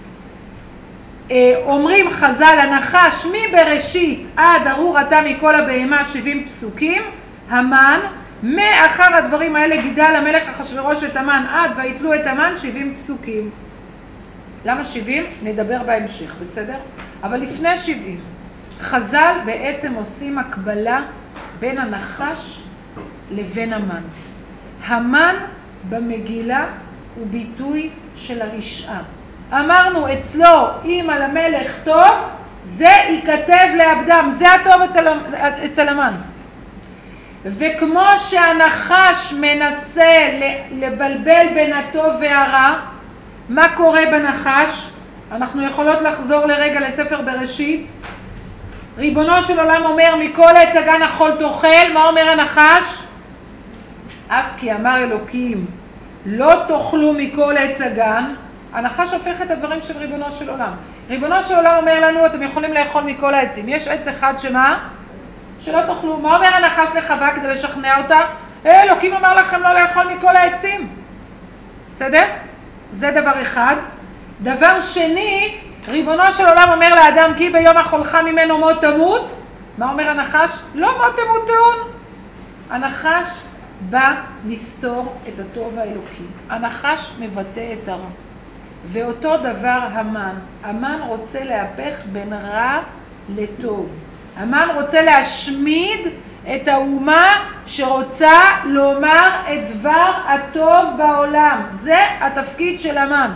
אומרים חז"ל, הנחש מבראשית עד ארור אתה מכל הבהמה שבעים פסוקים, המן מאחר הדברים האלה גידל המלך אחשוורוש את המן עד ויתלו את המן שבעים פסוקים. למה שבעים? נדבר בהמשך, בסדר? אבל לפני שבעים, חז"ל בעצם עושים הקבלה בין הנחש לבין המן. המן במגילה הוא ביטוי של הרשעה. אמרנו אצלו אם על המלך טוב, זה ייכתב לעבדם, זה הטוב אצל, אצל המן. וכמו שהנחש מנסה לבלבל בין הטוב והרע, מה קורה בנחש? אנחנו יכולות לחזור לרגע לספר בראשית. ריבונו של עולם אומר, מכל עץ הגן אכול תאכל, מה אומר הנחש? אף כי אמר אלוקים, לא תאכלו מכל עץ הגן, הנחש הופך את הדברים של ריבונו של עולם. ריבונו של עולם אומר לנו, אתם יכולים לאכול מכל העצים. יש עץ אחד שמה? שלא תאכלו. מה אומר הנחש לחווה כדי לשכנע אותה? אה, אלוקים אמר לכם לא לאכול מכל העצים. בסדר? זה דבר אחד. דבר שני, ריבונו של עולם אומר לאדם, כי ביום אכולך ממנו מות תמות. מה אומר הנחש? לא מות תמותון. הנחש בא לסתור את הטוב האלוקי. הנחש מבטא את הרע. ואותו דבר המן. המן רוצה להפך בין רע לטוב. המן רוצה להשמיד את האומה שרוצה לומר את דבר הטוב בעולם. זה התפקיד של המן.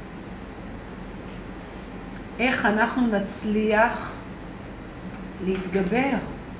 איך אנחנו נצליח להתגבר?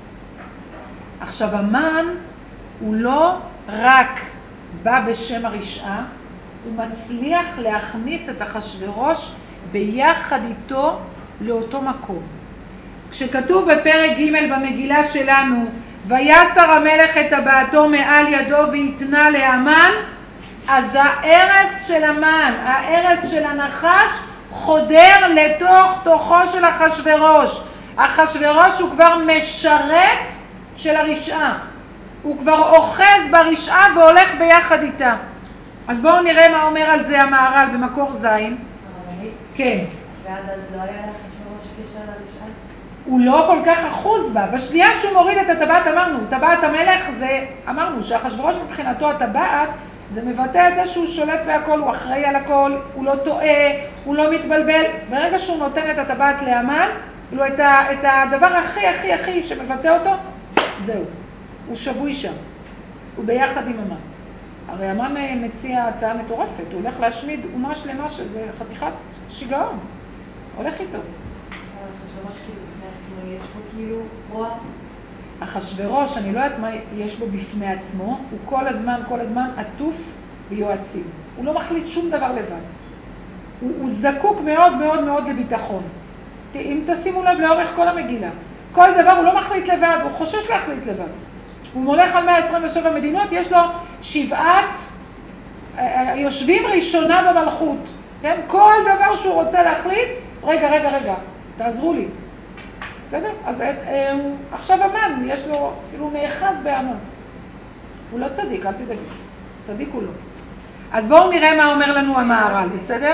עכשיו, המן הוא לא רק בא בשם הרשעה, הוא מצליח להכניס את אחשוורוש ביחד איתו לאותו מקום. כשכתוב בפרק ג' במגילה שלנו, ויסר המלך את טבעתו מעל ידו והתנה להמן, אז הארץ של המן, הארץ של הנחש, חודר לתוך תוכו של אחשוורוש. אחשוורוש הוא כבר משרת של הרשעה. הוא כבר אוחז ברשעה והולך ביחד איתה. אז בואו נראה מה אומר על זה המהר"ל במקור זין. כן. ואז אז לא היה לאחשוורוש קשר לרשעה? הוא לא כל כך אחוז בה. בשנייה שהוא מוריד את הטבעת, אמרנו, טבעת המלך זה, אמרנו שאחשוורוש מבחינתו הטבעת, זה מבטא את זה שהוא שולט בהכל, הוא אחראי על הכל, הוא לא טועה, הוא לא מתבלבל. ברגע שהוא נותן את הטבעת להמן, לא את, ה, את הדבר הכי הכי הכי שמבטא אותו, זהו. הוא שבוי שם. הוא ביחד עם המן. הרי המן מציע הצעה מטורפת, הוא הולך להשמיד אומה שלמה שזה חתיכת שיגעון. הולך איתו. אחשוורוש כאילו בפני עצמו יש פה כאילו רוע? אחשוורוש, אני לא יודעת מה יש בו בפני עצמו, הוא כל הזמן, כל הזמן עטוף ביועצים. הוא לא מחליט שום דבר לבד. הוא, הוא זקוק מאוד מאוד מאוד לביטחון. אם תשימו לב לאורך כל המגילה, כל דבר הוא לא מחליט לבד, הוא חושש להחליט לבד. הוא מולך על מאה עשרים ושבע מדינות, יש לו שבעת יושבים ראשונה במלכות. כן? כל דבר שהוא רוצה להחליט, רגע, רגע, רגע, תעזרו לי. בסדר? אז אה, עכשיו המן, יש לו, כאילו נאחז בהמן. הוא לא צדיק, אל תדאגי. צדיק הוא לא. אז בואו נראה מה אומר לנו המהר"ל, בסדר?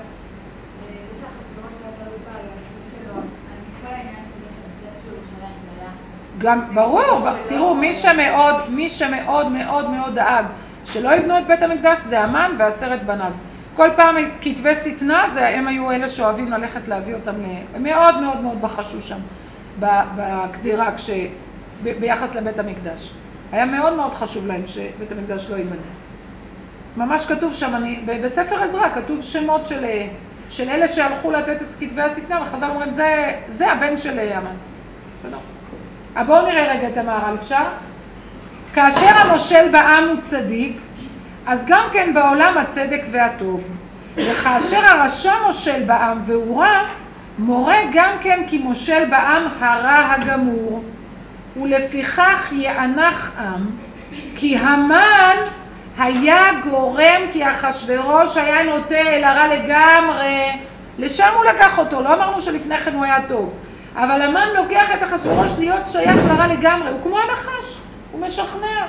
גם ברור, תראו, מי שמאוד, מי שמאוד מאוד מאוד דאג שלא יבנו את בית המקדש זה המן ועשרת בניו. כל פעם כתבי שטנה, זה הם היו אלה שאוהבים ללכת להביא אותם, הם מאוד מאוד מאוד בחשו שם בקדירה כש, ב, ביחס לבית המקדש. היה מאוד מאוד חשוב להם שבית המקדש לא ייבנה. ממש כתוב שם, אני, בספר עזרא כתוב שמות של, של אלה שהלכו לתת את כתבי השטנה, וחז"ל אומרים, זה, זה הבן של המן. בסדר? אבל בואו נראה רגע את המהר"ל, אפשר? כאשר המושל בעם הוא צדיק, אז גם כן בעולם הצדק והטוב. וכאשר הרשע מושל בעם והוא רע, מורה גם כן כי מושל בעם הרע הגמור. ולפיכך יענך עם, כי המן היה גורם, כי אחשוורוש היה נוטה אל הרע לגמרי. לשם הוא לקח אותו, לא אמרנו שלפני כן הוא היה טוב. אבל המן לוקח את אחשוורוש להיות שייך לרע לגמרי, הוא כמו הנחש, הוא משכנע.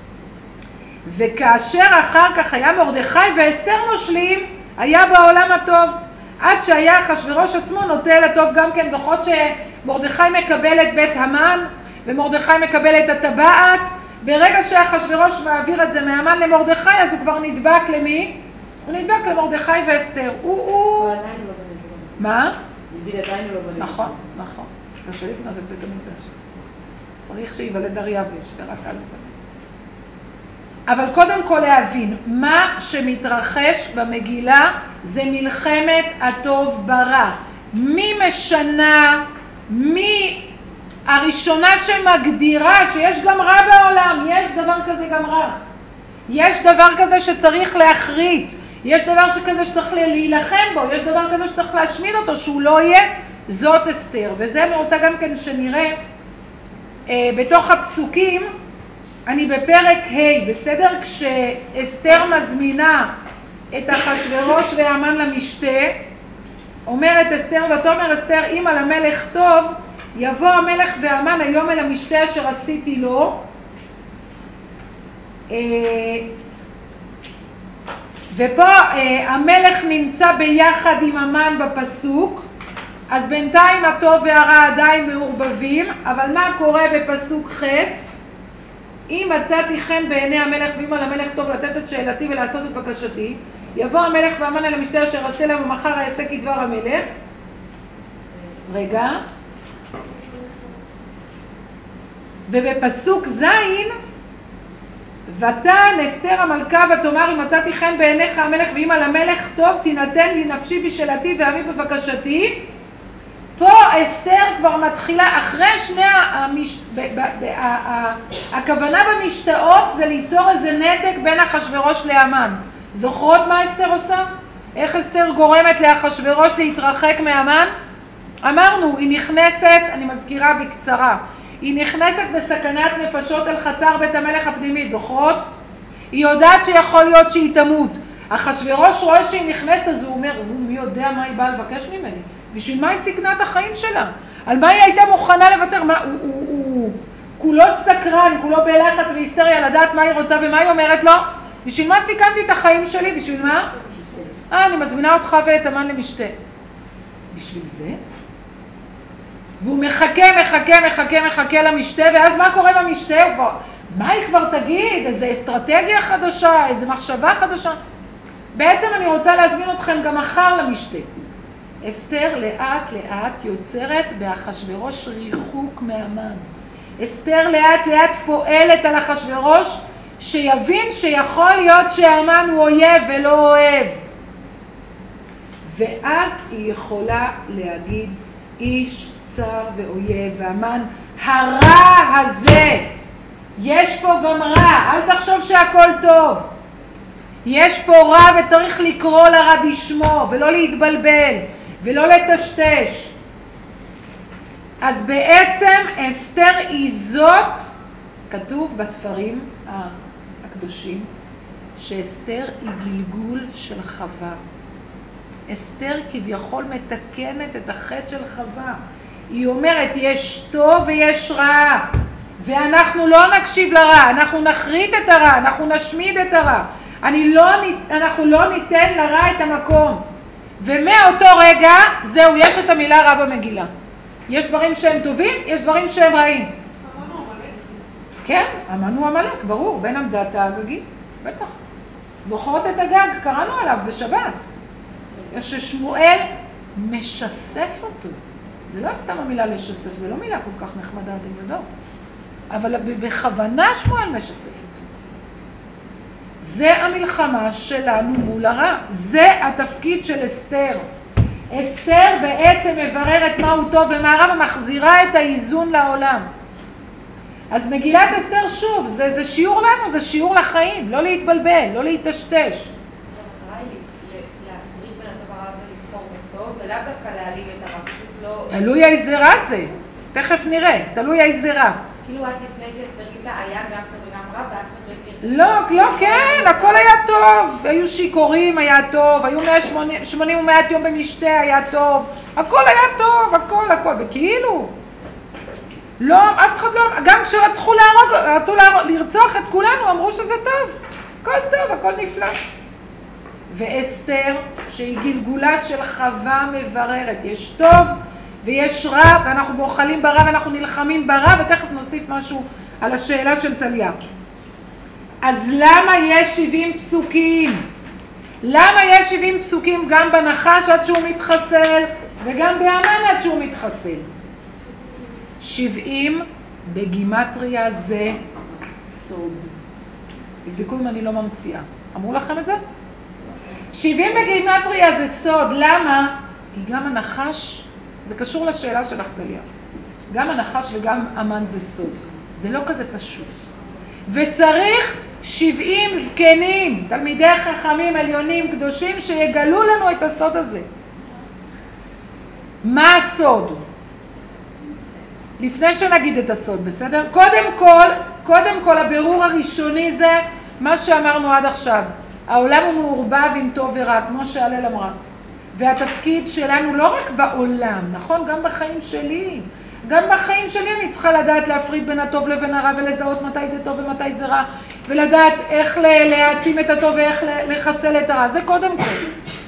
וכאשר אחר כך היה מרדכי ואסתר מושלים, היה בעולם הטוב. עד שהיה אחשוורוש עצמו נוטה אל הטוב גם כן. זוכרות שמרדכי מקבל את בית המן, ומרדכי מקבל את הטבעת. ברגע שאחשוורוש מעביר את זה מהמן למרדכי, אז הוא כבר נדבק למי? הוא נדבק למרדכי ואסתר. הוא, הוא... מה? נכון, נכון. קשה לבנות את בית המקדש. צריך שיוולד דריווש, ורק אז בנה. אבל קודם כל להבין, מה שמתרחש במגילה זה מלחמת הטוב ברע. מי משנה, מי הראשונה שמגדירה שיש גם רע בעולם, יש דבר כזה גם רע. יש דבר כזה שצריך להחריט, יש דבר כזה שצריך להילחם בו, יש דבר כזה שצריך להשמיד אותו, שהוא לא יהיה זאת אסתר. וזה אני רוצה גם כן שנראה אה, בתוך הפסוקים. אני בפרק ה', בסדר? כשאסתר מזמינה את אחשוורוש והמן למשתה, אומרת אסתר, ותאמר אסתר, אם על המלך טוב, יבוא המלך והמן היום אל המשתה אשר עשיתי לו. ופה המלך נמצא ביחד עם המן בפסוק, אז בינתיים הטוב והרע עדיין מעורבבים, אבל מה קורה בפסוק ח'? אם מצאתי חן בעיני המלך ואם על המלך טוב לתת את שאלתי ולעשות את בקשתי, יבוא המלך והמן אל המשתה אשר עשה להם ומחר יעשה כדבר המלך. רגע. ובפסוק זין, ותען אסתר המלכה ותאמר אם מצאתי חן בעיניך המלך ואם על המלך טוב תינתן לי נפשי בשאלתי ועמי בבקשתי. פה אסתר כבר מתחילה אחרי שני המש... ב... ב... ב... ה... הכוונה במשתאות זה ליצור איזה נתק בין אחשוורוש להמן. זוכרות מה אסתר עושה? איך אסתר גורמת לאחשוורוש להתרחק מהמן? אמרנו, היא נכנסת, אני מזכירה בקצרה, היא נכנסת בסכנת נפשות אל חצר בית המלך הפנימית, זוכרות? היא יודעת שיכול להיות שהיא תמות. אחשוורוש רואה שהיא נכנסת, אז הוא אומר, מי יודע מה היא באה לבקש ממני? בשביל מה היא סיכנה את החיים שלה? על מה היא הייתה מוכנה לוותר? מה, הוא, הוא, הוא, כולו סקרן, כולו בלחץ והיסטריה לדעת מה היא רוצה ומה היא אומרת לו? בשביל מה סיכנתי את החיים שלי? בשביל מה? אה, אני מזמינה אותך ואת המן למשתה. בשביל זה? והוא מחכה, מחכה, מחכה, מחכה למשתה, ואז מה קורה במשתה? הוא כבר, מה היא כבר תגיד? איזו אסטרטגיה חדשה, איזו מחשבה חדשה? בעצם אני רוצה להזמין אתכם גם מחר למשתה. אסתר לאט לאט יוצרת באחשוורוש ריחוק מהמן. אסתר לאט לאט פועלת על אחשוורוש שיבין שיכול להיות שהמן הוא אויב ולא אוהב. ואז היא יכולה להגיד איש צר ואויב, והמן הרע הזה, יש פה גם רע, אל תחשוב שהכל טוב. יש פה רע וצריך לקרוא לרע בשמו ולא להתבלבל ולא לטשטש. אז בעצם אסתר היא זאת, כתוב בספרים הקדושים, שאסתר היא גלגול של חווה. אסתר כביכול מתקנת את החטא של חווה. היא אומרת יש טוב ויש רע, ואנחנו לא נקשיב לרע, אנחנו נחריט את הרע, אנחנו נשמיד את הרע. אני לא, אנחנו לא ניתן לרע את המקום. ומאותו רגע, זהו, יש את המילה רע במגילה. יש דברים שהם טובים, יש דברים שהם רעים. המן הוא המלך. כן, המן הוא המלך, ברור, בין עמדת האגגי, בטח. זוכרות את הגג, קראנו עליו בשבת. ששמואל משסף אותו. זה לא סתם המילה לשסף, זה לא מילה כל כך נחמדה, אתם יודעות. אבל בכוונה שמואל משסף אותו. זה המלחמה שלנו מול הרע. זה התפקיד של אסתר. אסתר בעצם מבררת מהו טוב ומה רע ומחזירה את האיזון לעולם. אז מגילת אסתר שוב, זה, זה שיעור לנו, זה שיעור לחיים, לא להתבלבל, לא להתשתש. ולאו דווקא להעלים את הרע, פשוט לא... תלוי איזה רע זה, תכף נראה, תלוי איזה רע. כאילו עד לפני שהסתרית היה גם טוב וגם רע, ואף אחד לא לא, הכיר. לא, כן, הכל היה טוב, היו שיכורים, היה טוב, היו מאה שמונים ומאה יום במשתה, היה טוב, הכל היה טוב, הכל, הכל, וכאילו, לא, אף אחד לא, גם כשרצחו להרוג, רצו לרצוח את כולנו, אמרו שזה טוב, הכל טוב, הכל נפלא. ואסתר, שהיא גלגולה של חווה מבררת, יש טוב ויש רע, ואנחנו בוחלים ברע ואנחנו נלחמים ברע, ותכף נוסיף משהו על השאלה של טליה. אז למה יש שבעים פסוקים? למה יש שבעים פסוקים גם בנחש עד שהוא מתחסל, וגם בהמן עד שהוא מתחסל? שבעים בגימטריה זה סוד. תבדקו אם אני לא ממציאה. אמרו לכם את זה? שבעים בגימטריה זה סוד. למה? כי גם הנחש, זה קשור לשאלה שלך טליה. גם הנחש וגם המן זה סוד. זה לא כזה פשוט. וצריך שבעים זקנים, תלמידי חכמים עליונים קדושים שיגלו לנו את הסוד הזה. מה הסוד? לפני שנגיד את הסוד, בסדר? קודם כל, קודם כל הבירור הראשוני זה מה שאמרנו עד עכשיו. העולם הוא מעורבב עם טוב ורע, כמו שהלל אמרה. והתפקיד שלנו לא רק בעולם, נכון? גם בחיים שלי. גם בחיים שלי אני צריכה לדעת להפריד בין הטוב לבין הרע ולזהות מתי זה טוב ומתי זה רע, ולדעת איך להעצים את הטוב ואיך לחסל את הרע. זה קודם כל.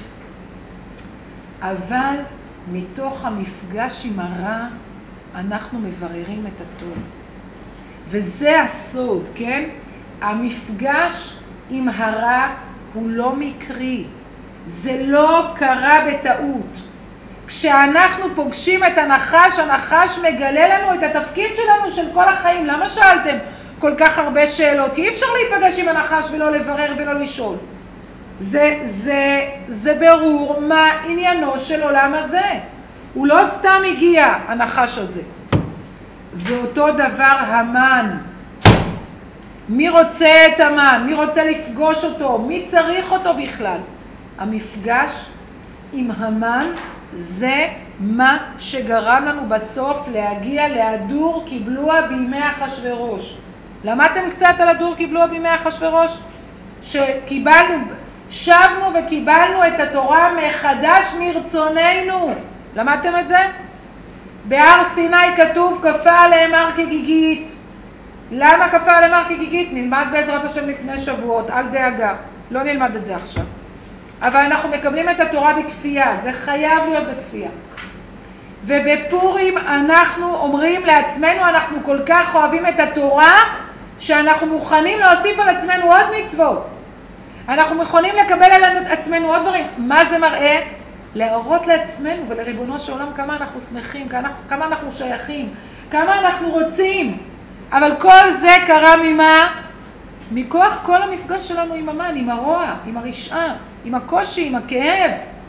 אבל מתוך המפגש עם הרע, אנחנו מבררים את הטוב. וזה הסוד, כן? המפגש עם הרע הוא לא מקרי. זה לא קרה בטעות. כשאנחנו פוגשים את הנחש, הנחש מגלה לנו את התפקיד שלנו של כל החיים. למה שאלתם כל כך הרבה שאלות? כי אי אפשר להיפגש עם הנחש ולא לברר ולא לשאול. זה, זה, זה ברור מה עניינו של עולם הזה. הוא לא סתם הגיע, הנחש הזה. ואותו דבר המן. מי רוצה את המן? מי רוצה לפגוש אותו? מי צריך אותו בכלל? המפגש עם המן זה מה שגרם לנו בסוף להגיע להדור קיבלוה בימי אחשוורוש. למדתם קצת על הדור קיבלוה בימי אחשוורוש? שקיבלנו, שבנו וקיבלנו את התורה מחדש מרצוננו. למדתם את זה? בהר סיני כתוב כפה עליהם הר כגיגית. למה כפה עליהם הר כגיגית? נלמד בעזרת השם לפני שבועות, אל דאגה. לא נלמד את זה עכשיו. אבל אנחנו מקבלים את התורה בכפייה, זה חייב להיות בכפייה. ובפורים אנחנו אומרים לעצמנו, אנחנו כל כך אוהבים את התורה, שאנחנו מוכנים להוסיף על עצמנו עוד מצוות. אנחנו מוכנים לקבל על עצמנו עוד דברים. מה זה מראה? להראות לעצמנו ולריבונו של עולם כמה אנחנו שמחים, כמה אנחנו שייכים, כמה אנחנו רוצים. אבל כל זה קרה ממה? מכוח כל המפגש שלנו עם המן, עם הרוע, עם הרשעה, עם הקושי, עם הכאב.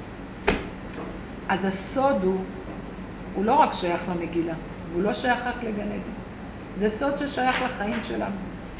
אז הסוד הוא, הוא לא רק שייך למגילה, הוא לא שייך רק לגן עדן. זה סוד ששייך לחיים שלנו.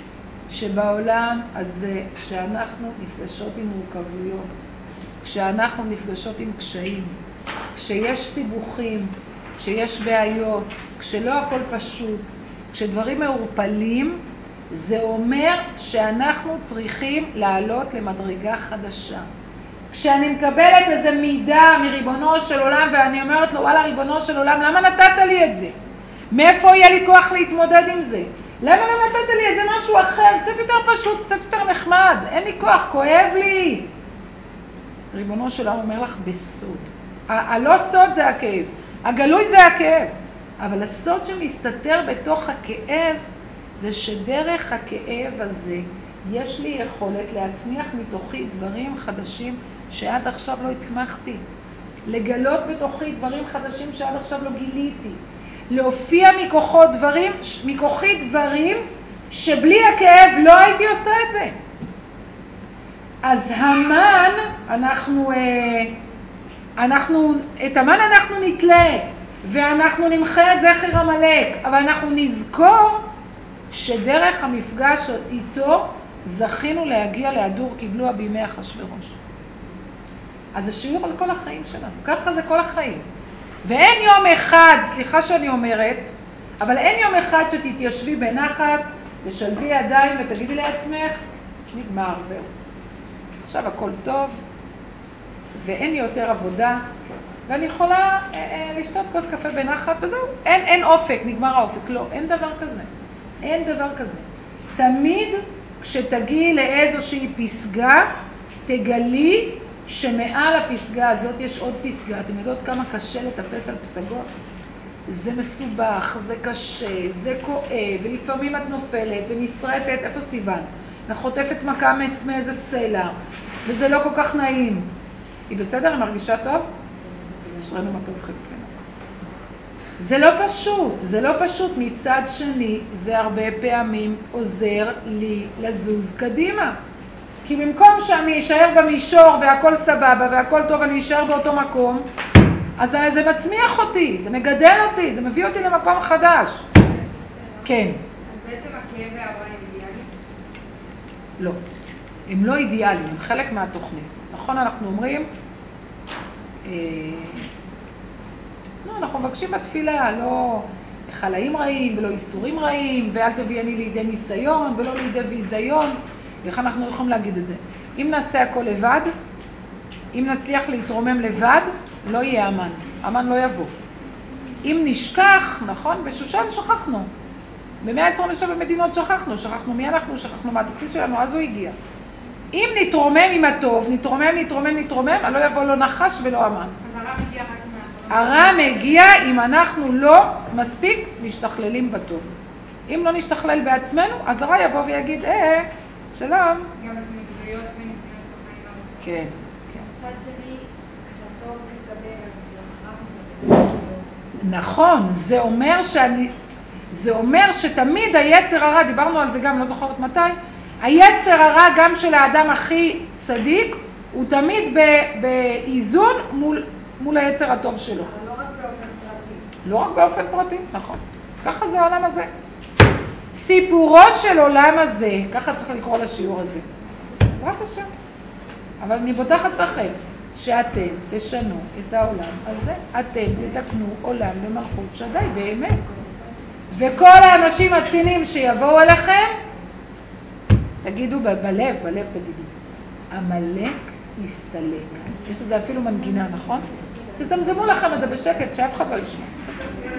שבעולם הזה, כשאנחנו נפגשות עם מורכבויות, כשאנחנו נפגשות עם קשיים, כשיש סיבוכים, כשיש בעיות, כשלא הכל פשוט, כשדברים מעורפלים, זה אומר שאנחנו צריכים לעלות למדרגה חדשה. כשאני מקבלת איזה מידע מריבונו של עולם ואני אומרת לו, וואלה ריבונו של עולם, למה נתת לי את זה? מאיפה יהיה לי כוח להתמודד עם זה? למה לא נתת לי איזה משהו אחר? קצת יותר פשוט, קצת יותר נחמד, אין לי כוח, כואב לי. ריבונו של עולם אומר לך בסוד. הלא סוד זה הכאב, הגלוי זה הכאב. אבל הסוד שמסתתר בתוך הכאב, זה שדרך הכאב הזה יש לי יכולת להצמיח מתוכי דברים חדשים שעד עכשיו לא הצמחתי. לגלות בתוכי דברים חדשים שעד עכשיו לא גיליתי. להופיע מכוחו דברים, מכוחי דברים שבלי הכאב לא הייתי עושה את זה. אז המן, אנחנו, אנחנו, את המן אנחנו נתלה, ואנחנו נמחה את זכר המלאק, אבל אנחנו נזכור שדרך המפגש איתו זכינו להגיע להדור קיבלוה בימי אחשוורוש. אז זה שיעור על כל החיים שלנו, ככה זה כל החיים. ואין יום אחד, סליחה שאני אומרת, אבל אין יום אחד שתתיישבי בנחת, לשלבי ידיים ותגידי לעצמך, נגמר, זהו. עכשיו הכל טוב, ואין לי יותר עבודה, ואני יכולה אה, אה, לשתות כוס קפה בנחת, וזהו. אין, אין אופק, נגמר האופק. לא, אין דבר כזה. אין דבר כזה. תמיד כשתגיעי לאיזושהי פסגה, תגלי שמעל הפסגה הזאת יש עוד פסגה. אתם יודעות כמה קשה לטפס על פסגות? זה מסובך, זה קשה, זה כואב, ולפעמים את נופלת ונשרטת, איפה סיוון? וחוטפת מכה מאיזה סלע, וזה לא כל כך נעים. היא בסדר? היא מרגישה טוב? שרנו מה טוב חלקנו. זה לא פשוט, זה לא פשוט. מצד שני, זה הרבה פעמים עוזר לי לזוז קדימה. כי במקום שאני אשאר במישור והכל סבבה והכל טוב, אני אשאר באותו מקום, אז זה מצמיח אותי, זה מגדל אותי, זה מביא אותי למקום חדש. כן. אז בעצם הכאב והרוע הם אידיאליים? לא. הם לא אידיאליים, הם חלק מהתוכנית. נכון, אנחנו אומרים, לא, אנחנו מבקשים בתפילה, לא חלאים רעים ולא איסורים רעים, ואל תביאני לידי ניסיון ולא לידי ביזיון. איך אנחנו יכולים להגיד את זה? אם נעשה הכל לבד, אם נצליח להתרומם לבד, לא יהיה אמן. אמן לא יבוא. אם נשכח, נכון? בשושן שכחנו. ב-מאה עשרים ושבע מדינות שכחנו. שכחנו מי אנחנו, שכחנו מה התפקיד שלנו, אז הוא הגיע. אם נתרומם עם הטוב, נתרומם, נתרומם, נתרומם, לא יבוא לא נחש ולא אמן. אז הרע מגיע רק מהאחרון. הרע מגיע אם אנחנו לא מספיק משתכללים בטוב. אם לא נשתכלל בעצמנו, אז הרע יבוא ויגיד, אה, שלום. גם התמודדויות וניסיונות בחיים המוצאים. כן, כן. מצד שני, כשהטוב מתגבר, אז גם הרע מתגבר. נכון, זה אומר שאני, זה אומר שתמיד היצר הרע, דיברנו על זה גם, לא זוכרת מתי, היצר הרע גם של האדם הכי צדיק, הוא תמיד באיזון מול, מול היצר הטוב שלו. אבל לא רק באופן פרטי. לא רק באופן פרטי, נכון. ככה זה העולם הזה. סיפורו של עולם הזה, ככה צריך לקרוא לשיעור הזה. בעזרת השם. אבל אני בוטחת בכם, שאתם תשנו את העולם הזה, אתם תתקנו עולם במלכות שדי, באמת. וכל האנשים הציניים שיבואו אליכם, תגידו בלב, בלב תגידו, המלך יסתלק. יש לזה אפילו מנגינה, נכון? תזמזמו לכם את זה בשקט, שאף אחד לא ישמע.